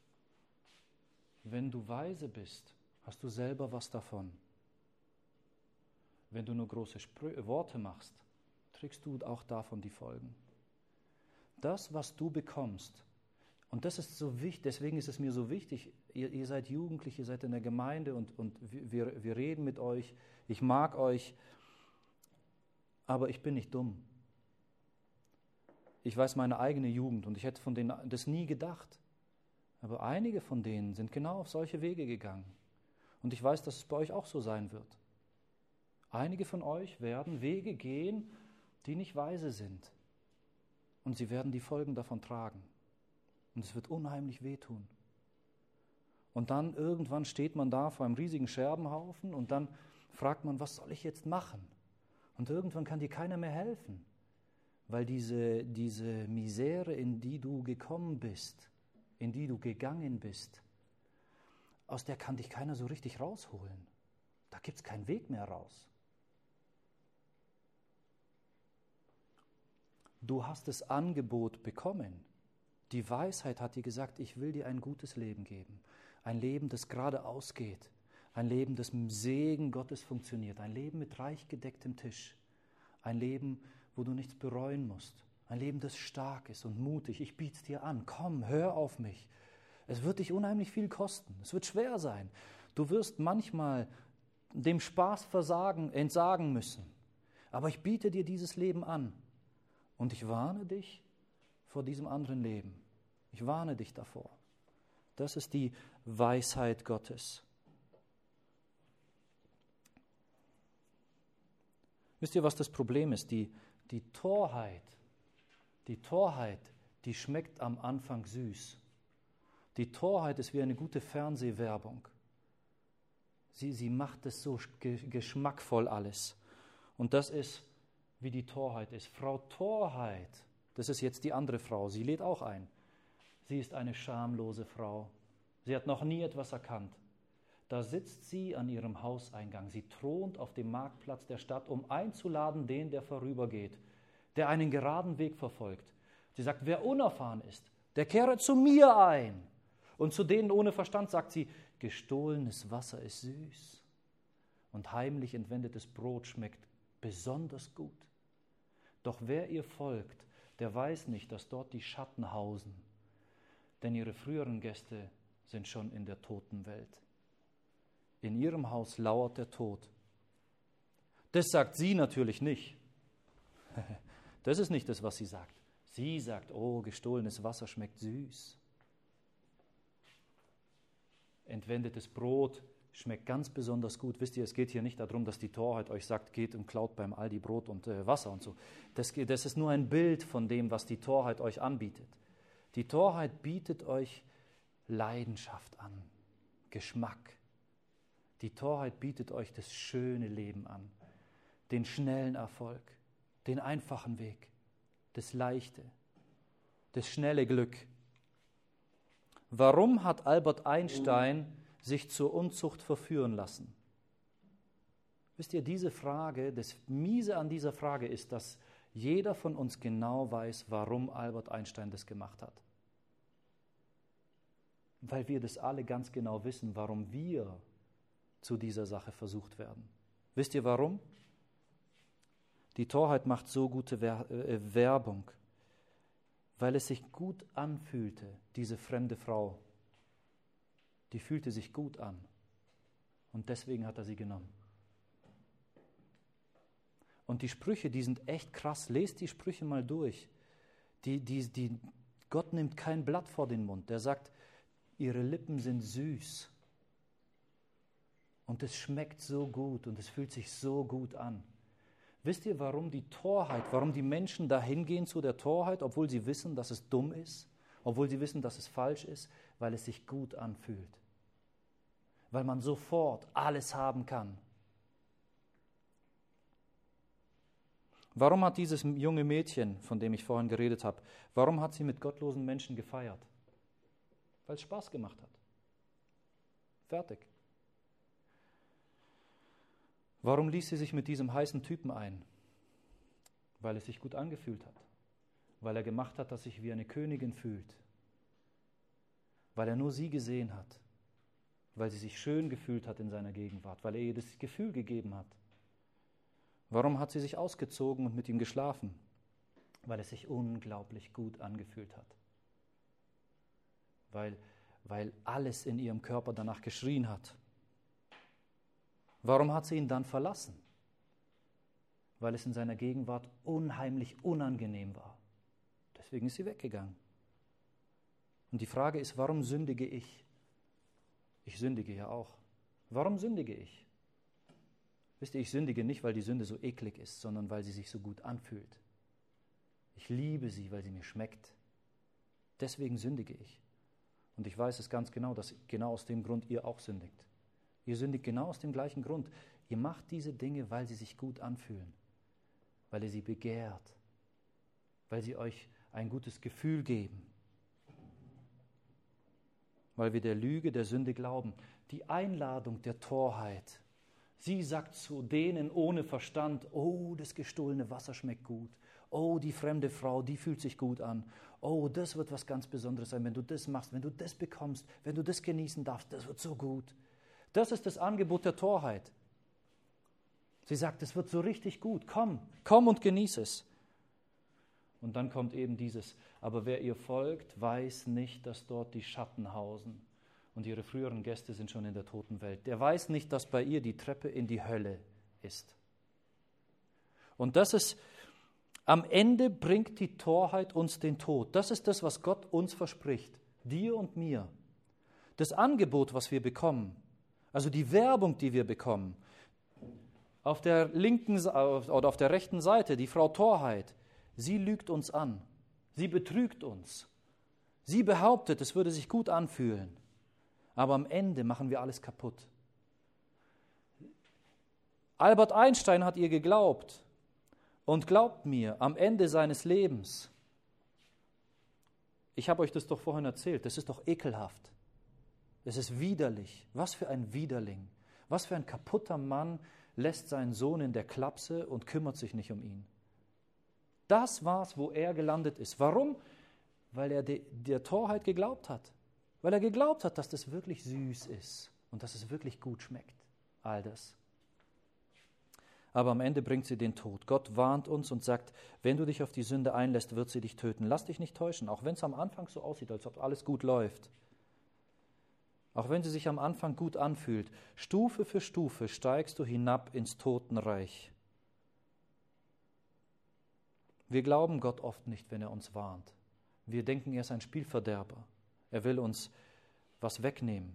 wenn du weise bist, hast du selber was davon. Wenn du nur große Sprü- Worte machst, trägst du auch davon die Folgen. Das, was du bekommst, und das ist so wichtig, deswegen ist es mir so wichtig, ihr, ihr seid Jugendliche, ihr seid in der Gemeinde und, und wir, wir reden mit euch, ich mag euch, aber ich bin nicht dumm. Ich weiß meine eigene Jugend und ich hätte von denen das nie gedacht. Aber einige von denen sind genau auf solche Wege gegangen. Und ich weiß, dass es bei euch auch so sein wird. Einige von euch werden Wege gehen, die nicht weise sind. Und sie werden die Folgen davon tragen. Und es wird unheimlich wehtun. Und dann irgendwann steht man da vor einem riesigen Scherbenhaufen und dann fragt man, was soll ich jetzt machen? Und irgendwann kann dir keiner mehr helfen. Weil diese, diese Misere, in die du gekommen bist, in die du gegangen bist, aus der kann dich keiner so richtig rausholen. Da gibt es keinen Weg mehr raus. Du hast das Angebot bekommen. Die Weisheit hat dir gesagt, ich will dir ein gutes Leben geben. Ein Leben, das geradeaus geht. Ein Leben, das mit dem Segen Gottes funktioniert. Ein Leben mit reich gedecktem Tisch. Ein Leben, wo du nichts bereuen musst. Ein Leben, das stark ist und mutig. Ich biete es dir an. Komm, hör auf mich. Es wird dich unheimlich viel kosten. Es wird schwer sein. Du wirst manchmal dem Spaß versagen, entsagen müssen. Aber ich biete dir dieses Leben an. Und ich warne dich vor diesem anderen Leben. Ich warne dich davor. Das ist die Weisheit Gottes. Wisst ihr, was das Problem ist? Die, die Torheit, die Torheit, die schmeckt am Anfang süß. Die Torheit ist wie eine gute Fernsehwerbung. Sie, sie macht es so ge- geschmackvoll alles. Und das ist, wie die Torheit ist. Frau Torheit, das ist jetzt die andere Frau, sie lädt auch ein. Sie ist eine schamlose Frau. Sie hat noch nie etwas erkannt. Da sitzt sie an ihrem Hauseingang. Sie thront auf dem Marktplatz der Stadt, um einzuladen den, der vorübergeht, der einen geraden Weg verfolgt. Sie sagt, wer unerfahren ist, der kehre zu mir ein. Und zu denen ohne Verstand sagt sie, gestohlenes Wasser ist süß und heimlich entwendetes Brot schmeckt besonders gut. Doch wer ihr folgt, der weiß nicht, dass dort die Schatten hausen, denn ihre früheren Gäste sind schon in der Totenwelt. In ihrem Haus lauert der Tod. Das sagt sie natürlich nicht. Das ist nicht das, was sie sagt. Sie sagt, oh, gestohlenes Wasser schmeckt süß. Entwendetes Brot schmeckt ganz besonders gut. Wisst ihr, es geht hier nicht darum, dass die Torheit euch sagt, geht und klaut beim Aldi Brot und äh, Wasser und so. Das, das ist nur ein Bild von dem, was die Torheit euch anbietet. Die Torheit bietet euch Leidenschaft an, Geschmack. Die Torheit bietet euch das schöne Leben an, den schnellen Erfolg, den einfachen Weg, das leichte, das schnelle Glück. Warum hat Albert Einstein sich zur Unzucht verführen lassen? Wisst ihr, diese Frage, das Miese an dieser Frage ist, dass jeder von uns genau weiß, warum Albert Einstein das gemacht hat. Weil wir das alle ganz genau wissen, warum wir zu dieser Sache versucht werden. Wisst ihr warum? Die Torheit macht so gute Wer- äh, Werbung, weil es sich gut anfühlte, diese fremde Frau. Die fühlte sich gut an und deswegen hat er sie genommen. Und die Sprüche, die sind echt krass. Lest die Sprüche mal durch. Die, die, die, Gott nimmt kein Blatt vor den Mund. Der sagt, ihre Lippen sind süß. Und es schmeckt so gut und es fühlt sich so gut an. Wisst ihr, warum die Torheit, warum die Menschen dahin gehen zu der Torheit, obwohl sie wissen, dass es dumm ist, obwohl sie wissen, dass es falsch ist? Weil es sich gut anfühlt. Weil man sofort alles haben kann. Warum hat dieses junge Mädchen, von dem ich vorhin geredet habe, warum hat sie mit gottlosen Menschen gefeiert? Weil es Spaß gemacht hat. Fertig. Warum ließ sie sich mit diesem heißen Typen ein? Weil es sich gut angefühlt hat. Weil er gemacht hat, dass sich wie eine Königin fühlt. Weil er nur sie gesehen hat. Weil sie sich schön gefühlt hat in seiner Gegenwart. Weil er ihr das Gefühl gegeben hat. Warum hat sie sich ausgezogen und mit ihm geschlafen? Weil es sich unglaublich gut angefühlt hat. Weil, weil alles in ihrem Körper danach geschrien hat. Warum hat sie ihn dann verlassen? Weil es in seiner Gegenwart unheimlich unangenehm war. Deswegen ist sie weggegangen. Und die Frage ist, warum sündige ich? Ich sündige ja auch. Warum sündige ich? Wisst ihr, ich sündige nicht, weil die Sünde so eklig ist, sondern weil sie sich so gut anfühlt. Ich liebe sie, weil sie mir schmeckt. Deswegen sündige ich. Und ich weiß es ganz genau, dass genau aus dem Grund ihr auch sündigt. Ihr sündigt genau aus dem gleichen Grund. Ihr macht diese Dinge, weil sie sich gut anfühlen, weil ihr sie begehrt, weil sie euch ein gutes Gefühl geben, weil wir der Lüge, der Sünde glauben. Die Einladung der Torheit, sie sagt zu denen ohne Verstand, oh, das gestohlene Wasser schmeckt gut. Oh, die fremde Frau, die fühlt sich gut an. Oh, das wird was ganz Besonderes sein, wenn du das machst, wenn du das bekommst, wenn du das genießen darfst, das wird so gut. Das ist das Angebot der Torheit. Sie sagt, es wird so richtig gut. Komm, komm und genieß es. Und dann kommt eben dieses, aber wer ihr folgt, weiß nicht, dass dort die Schatten hausen. Und ihre früheren Gäste sind schon in der Totenwelt. Der weiß nicht, dass bei ihr die Treppe in die Hölle ist. Und das ist, am Ende bringt die Torheit uns den Tod. Das ist das, was Gott uns verspricht. Dir und mir. Das Angebot, was wir bekommen, also die Werbung, die wir bekommen, auf der linken oder auf der rechten Seite, die Frau Torheit, sie lügt uns an, sie betrügt uns. Sie behauptet, es würde sich gut anfühlen, aber am Ende machen wir alles kaputt. Albert Einstein hat ihr geglaubt und glaubt mir, am Ende seines Lebens, ich habe euch das doch vorhin erzählt, das ist doch ekelhaft. Es ist widerlich. Was für ein Widerling. Was für ein kaputter Mann lässt seinen Sohn in der Klapse und kümmert sich nicht um ihn. Das war's, wo er gelandet ist. Warum? Weil er de, der Torheit geglaubt hat. Weil er geglaubt hat, dass das wirklich süß ist und dass es wirklich gut schmeckt. All das. Aber am Ende bringt sie den Tod. Gott warnt uns und sagt, wenn du dich auf die Sünde einlässt, wird sie dich töten. Lass dich nicht täuschen, auch wenn es am Anfang so aussieht, als ob alles gut läuft. Auch wenn sie sich am Anfang gut anfühlt. Stufe für Stufe steigst du hinab ins Totenreich. Wir glauben Gott oft nicht, wenn er uns warnt. Wir denken, er ist ein Spielverderber. Er will uns was wegnehmen.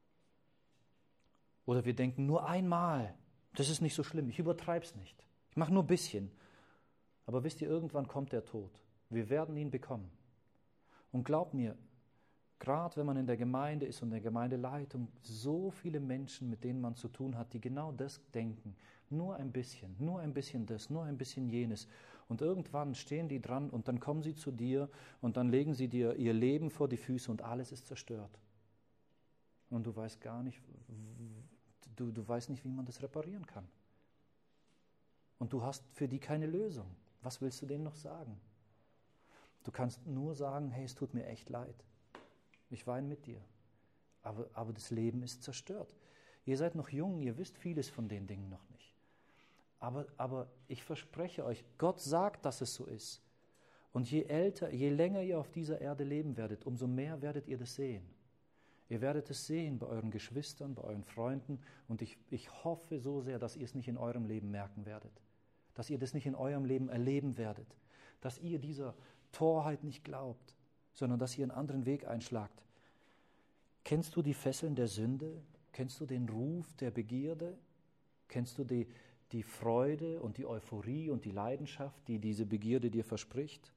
Oder wir denken, nur einmal, das ist nicht so schlimm, ich übertreibe es nicht. Ich mache nur ein bisschen. Aber wisst ihr, irgendwann kommt der Tod. Wir werden ihn bekommen. Und glaubt mir, gerade wenn man in der Gemeinde ist und in der Gemeindeleitung, so viele Menschen, mit denen man zu tun hat, die genau das denken. Nur ein bisschen, nur ein bisschen das, nur ein bisschen jenes. Und irgendwann stehen die dran und dann kommen sie zu dir und dann legen sie dir ihr Leben vor die Füße und alles ist zerstört. Und du weißt gar nicht, du, du weißt nicht, wie man das reparieren kann. Und du hast für die keine Lösung. Was willst du denen noch sagen? Du kannst nur sagen, hey, es tut mir echt leid. Ich weine mit dir. Aber, aber das Leben ist zerstört. Ihr seid noch jung, ihr wisst vieles von den Dingen noch nicht. Aber, aber ich verspreche euch, Gott sagt, dass es so ist. Und je älter, je länger ihr auf dieser Erde leben werdet, umso mehr werdet ihr das sehen. Ihr werdet es sehen bei euren Geschwistern, bei euren Freunden. Und ich, ich hoffe so sehr, dass ihr es nicht in eurem Leben merken werdet. Dass ihr das nicht in eurem Leben erleben werdet. Dass ihr dieser Torheit nicht glaubt, sondern dass ihr einen anderen Weg einschlagt. Kennst du die Fesseln der Sünde? Kennst du den Ruf der Begierde? Kennst du die, die Freude und die Euphorie und die Leidenschaft, die diese Begierde dir verspricht?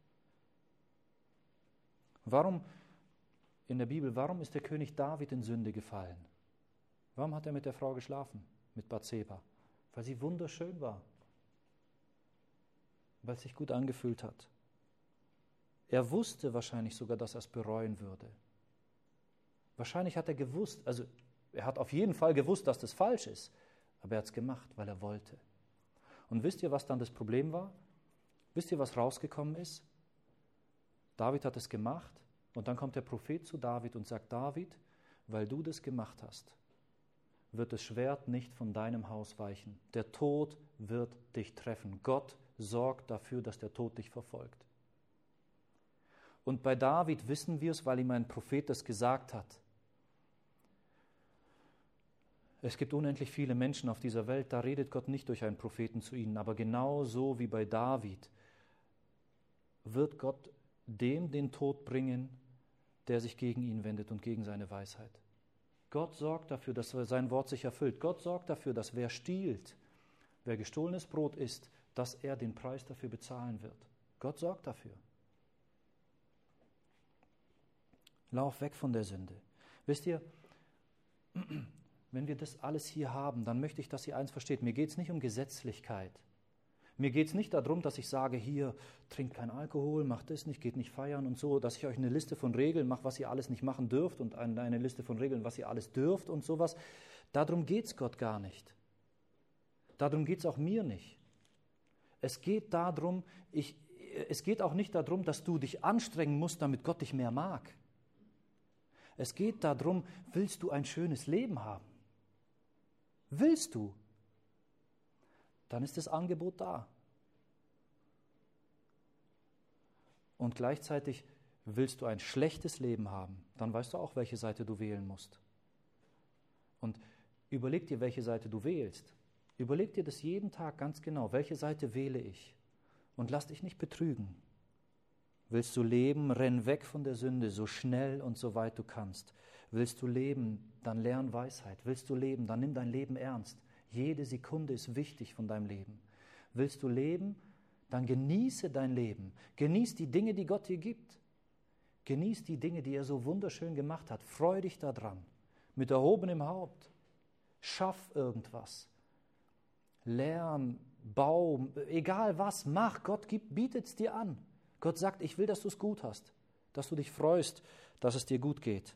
Warum, in der Bibel, warum ist der König David in Sünde gefallen? Warum hat er mit der Frau geschlafen, mit Bathseba? Weil sie wunderschön war. Weil es sich gut angefühlt hat. Er wusste wahrscheinlich sogar, dass er es bereuen würde. Wahrscheinlich hat er gewusst, also er hat auf jeden Fall gewusst, dass das falsch ist, aber er hat es gemacht, weil er wollte. Und wisst ihr, was dann das Problem war? Wisst ihr, was rausgekommen ist? David hat es gemacht und dann kommt der Prophet zu David und sagt, David, weil du das gemacht hast, wird das Schwert nicht von deinem Haus weichen. Der Tod wird dich treffen. Gott sorgt dafür, dass der Tod dich verfolgt. Und bei David wissen wir es, weil ihm ein Prophet das gesagt hat. Es gibt unendlich viele Menschen auf dieser Welt, da redet Gott nicht durch einen Propheten zu ihnen, aber genauso wie bei David wird Gott dem den Tod bringen, der sich gegen ihn wendet und gegen seine Weisheit. Gott sorgt dafür, dass sein Wort sich erfüllt. Gott sorgt dafür, dass wer stiehlt, wer gestohlenes Brot isst, dass er den Preis dafür bezahlen wird. Gott sorgt dafür. Lauf weg von der Sünde. Wisst ihr, wenn wir das alles hier haben, dann möchte ich, dass ihr eins versteht. Mir geht es nicht um Gesetzlichkeit. Mir geht es nicht darum, dass ich sage, hier, trinkt kein Alkohol, macht das nicht, geht nicht feiern und so, dass ich euch eine Liste von Regeln mache, was ihr alles nicht machen dürft und eine Liste von Regeln, was ihr alles dürft und sowas. Darum geht es Gott gar nicht. Darum geht es auch mir nicht. Es geht darum, ich, es geht auch nicht darum, dass du dich anstrengen musst, damit Gott dich mehr mag. Es geht darum, willst du ein schönes Leben haben? Willst du? Dann ist das Angebot da. Und gleichzeitig willst du ein schlechtes Leben haben, dann weißt du auch, welche Seite du wählen musst. Und überleg dir, welche Seite du wählst. Überleg dir das jeden Tag ganz genau, welche Seite wähle ich. Und lass dich nicht betrügen. Willst du leben, renn weg von der Sünde, so schnell und so weit du kannst. Willst du leben, dann lern Weisheit. Willst du leben, dann nimm dein Leben ernst. Jede Sekunde ist wichtig von deinem Leben. Willst du leben, dann genieße dein Leben. Genieß die Dinge, die Gott dir gibt. Genieß die Dinge, die er so wunderschön gemacht hat. Freu dich daran. Mit erhobenem Haupt. Schaff irgendwas. Lern, bau, egal was, mach. Gott bietet es dir an. Gott sagt, ich will, dass du es gut hast. Dass du dich freust, dass es dir gut geht.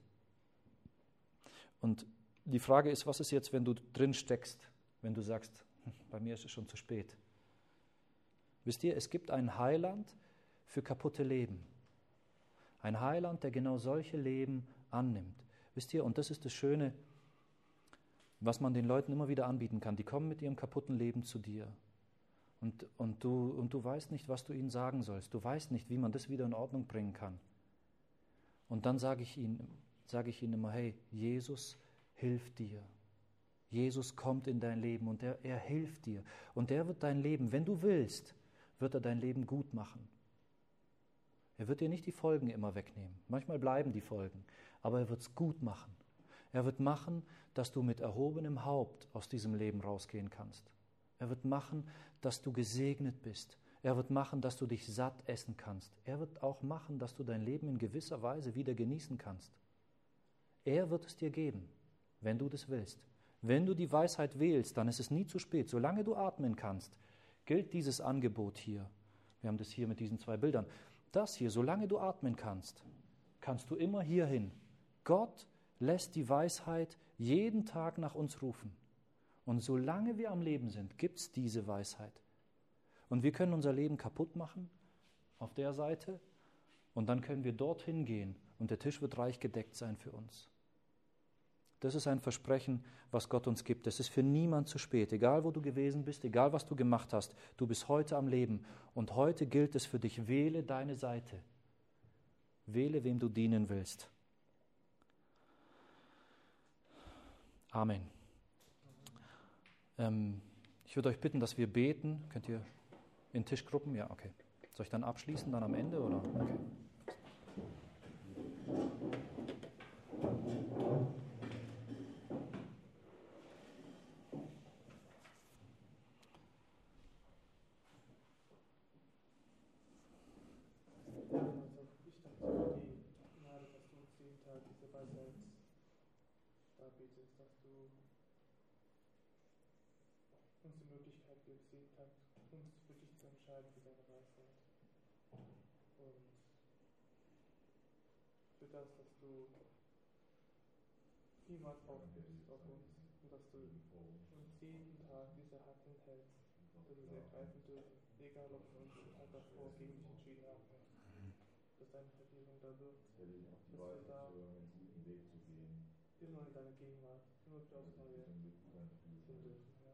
Und die Frage ist, was ist jetzt, wenn du drin steckst, wenn du sagst, bei mir ist es schon zu spät. Wisst ihr, es gibt ein Heiland für kaputte Leben. Ein Heiland, der genau solche Leben annimmt. Wisst ihr, und das ist das Schöne, was man den Leuten immer wieder anbieten kann. Die kommen mit ihrem kaputten Leben zu dir. Und, und, du, und du weißt nicht, was du ihnen sagen sollst. Du weißt nicht, wie man das wieder in Ordnung bringen kann. Und dann sage ich ihnen, sage ich ihnen immer, hey, Jesus hilft dir. Jesus kommt in dein Leben und er, er hilft dir. Und er wird dein Leben, wenn du willst, wird er dein Leben gut machen. Er wird dir nicht die Folgen immer wegnehmen. Manchmal bleiben die Folgen, aber er wird es gut machen. Er wird machen, dass du mit erhobenem Haupt aus diesem Leben rausgehen kannst. Er wird machen, dass du gesegnet bist. Er wird machen, dass du dich satt essen kannst. Er wird auch machen, dass du dein Leben in gewisser Weise wieder genießen kannst. Er wird es dir geben, wenn du das willst. Wenn du die Weisheit wählst, dann ist es nie zu spät. Solange du atmen kannst, gilt dieses Angebot hier. Wir haben das hier mit diesen zwei Bildern. Das hier, solange du atmen kannst, kannst du immer hierhin. Gott lässt die Weisheit jeden Tag nach uns rufen. Und solange wir am Leben sind, gibt es diese Weisheit. Und wir können unser Leben kaputt machen, auf der Seite, und dann können wir dorthin gehen und der Tisch wird reich gedeckt sein für uns. Das ist ein Versprechen, was Gott uns gibt. Es ist für niemand zu spät, egal wo du gewesen bist, egal was du gemacht hast. Du bist heute am Leben und heute gilt es für dich, wähle deine Seite. Wähle, wem du dienen willst. Amen. Ähm, ich würde euch bitten, dass wir beten. Könnt ihr in Tischgruppen? Ja, okay. Soll ich dann abschließen, dann am Ende? Oder? Okay. Ich danke dir für die Gnade, dass du uns jeden Tag diese Weisheit darbietest, dass du uns die Möglichkeit gibst, jeden Tag uns für dich zu entscheiden für deine Weisheit. Und für das, dass du niemals aufgibst auf uns und dass du uns jeden Tag diese Hand hinhältst, dass wir sie ergreifen dürfen, egal ob wir uns den Tag davor gegen dich entschieden haben, dass deine Vergebung da wirkt, dass wir da immer in deine Gegenwart, immer wieder aufs Neue hin dürfen. Ja.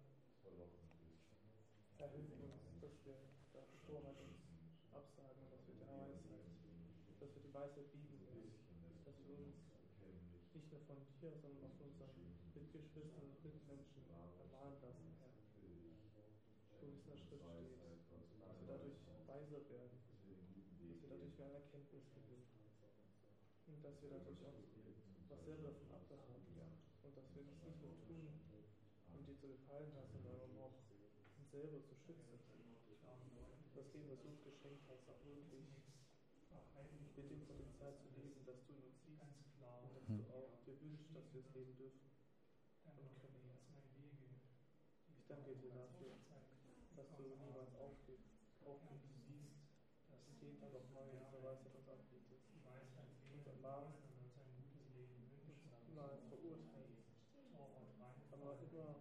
Herr, hilf uns, dass wir da Torheit uns absagen und dass wir der Weisheit, dass wir die Weisheit lieben, dass wir uns nicht nur von dir, sondern auch von unseren Mitgeschwistern und Mitmenschen ermahnen lassen, Herr. So wie es in der Schrift steht, dass wir dadurch weiser werden, dass wir dadurch mehr Erkenntnis gewinnen und dass wir dadurch auch was selber davon abbehalten und dass wir das nicht nur tun, um dir zu gefallen lassen, sondern um auch uns selber zu schützen. Das Leben, das du uns geschenkt hast, auch wirklich mit dem Potenzial zu leben, das du in uns siehst und dass du auch dir wünschst, dass wir es leben dürfen und können. Ich danke dir dafür, dass du niemals aufgibst, aufgibst und jeden Tag auf neue diese Weisheit uns anbietest, uns ermahnst, niemals verurteilst, aber immer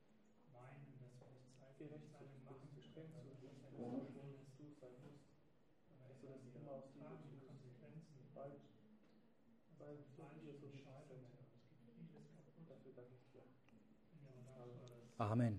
gerecht zu uns bist, streng zu uns bist, du sein musst, dass du das immer aus Liebe tust, weil, weil wir dir so wichtig sind. Dafür danke ich dir. Amen.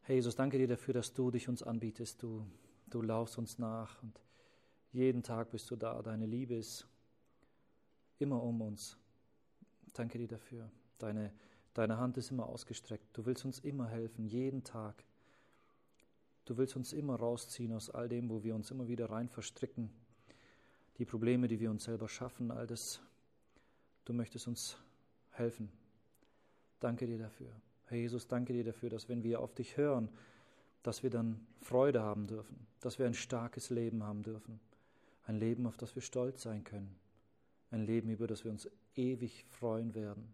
Herr Jesus, danke dir dafür, dass du dich uns anbietest. Du, du laufst uns nach und jeden Tag bist du da. Deine Liebe ist immer um uns. Danke dir dafür. Deine, deine Hand ist immer ausgestreckt. Du willst uns immer helfen, jeden Tag. Du willst uns immer rausziehen aus all dem, wo wir uns immer wieder rein verstricken. Die Probleme, die wir uns selber schaffen, all das. Du möchtest uns helfen. Danke dir dafür. Herr Jesus, danke dir dafür, dass wenn wir auf dich hören, dass wir dann Freude haben dürfen, dass wir ein starkes Leben haben dürfen. Ein Leben, auf das wir stolz sein können. Ein Leben, über das wir uns ewig freuen werden.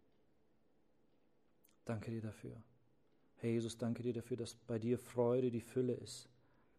Danke dir dafür. Herr Jesus, danke dir dafür, dass bei dir Freude die Fülle ist.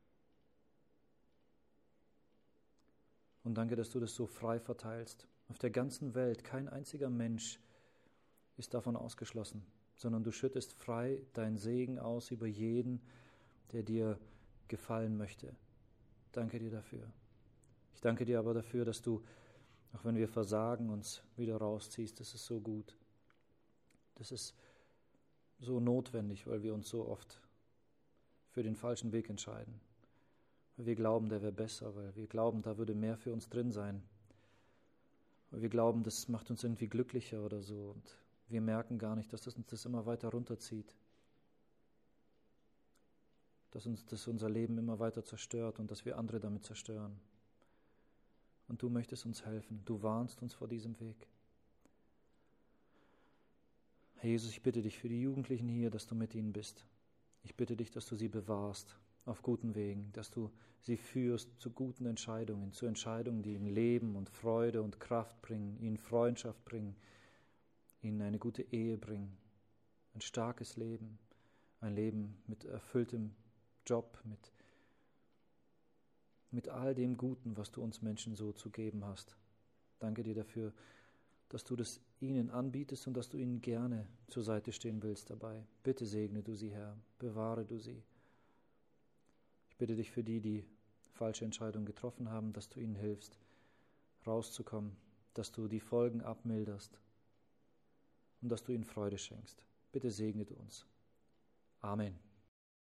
Und danke, dass du das so frei verteilst. Auf der ganzen Welt, kein einziger Mensch ist davon ausgeschlossen, sondern du schüttest frei deinen Segen aus über jeden, der dir gefallen möchte. Danke dir dafür. Ich danke dir aber dafür, dass du, auch wenn wir versagen, uns wieder rausziehst. Das ist so gut. Das ist so notwendig, weil wir uns so oft für den falschen Weg entscheiden. Weil wir glauben, der wäre besser, weil wir glauben, da würde mehr für uns drin sein. Weil wir glauben, das macht uns irgendwie glücklicher oder so. Und wir merken gar nicht, dass das uns das immer weiter runterzieht. Dass uns das unser Leben immer weiter zerstört und dass wir andere damit zerstören. Und du möchtest uns helfen. Du warnst uns vor diesem Weg. Herr Jesus, ich bitte dich für die Jugendlichen hier, dass du mit ihnen bist. Ich bitte dich, dass du sie bewahrst auf guten Wegen, dass du sie führst zu guten Entscheidungen, zu Entscheidungen, die ihnen Leben und Freude und Kraft bringen, ihnen Freundschaft bringen, ihnen eine gute Ehe bringen, ein starkes Leben, ein Leben mit erfülltem Job, mit, mit all dem Guten, was du uns Menschen so zu geben hast. Danke dir dafür, dass du das ihnen anbietest und dass du ihnen gerne zur Seite stehen willst dabei. Bitte segne du sie, Herr, bewahre du sie. Ich bitte dich für die, die falsche Entscheidungen getroffen haben, dass du ihnen hilfst, rauszukommen, dass du die Folgen abmilderst und dass du ihnen Freude schenkst. Bitte segne du uns. Amen.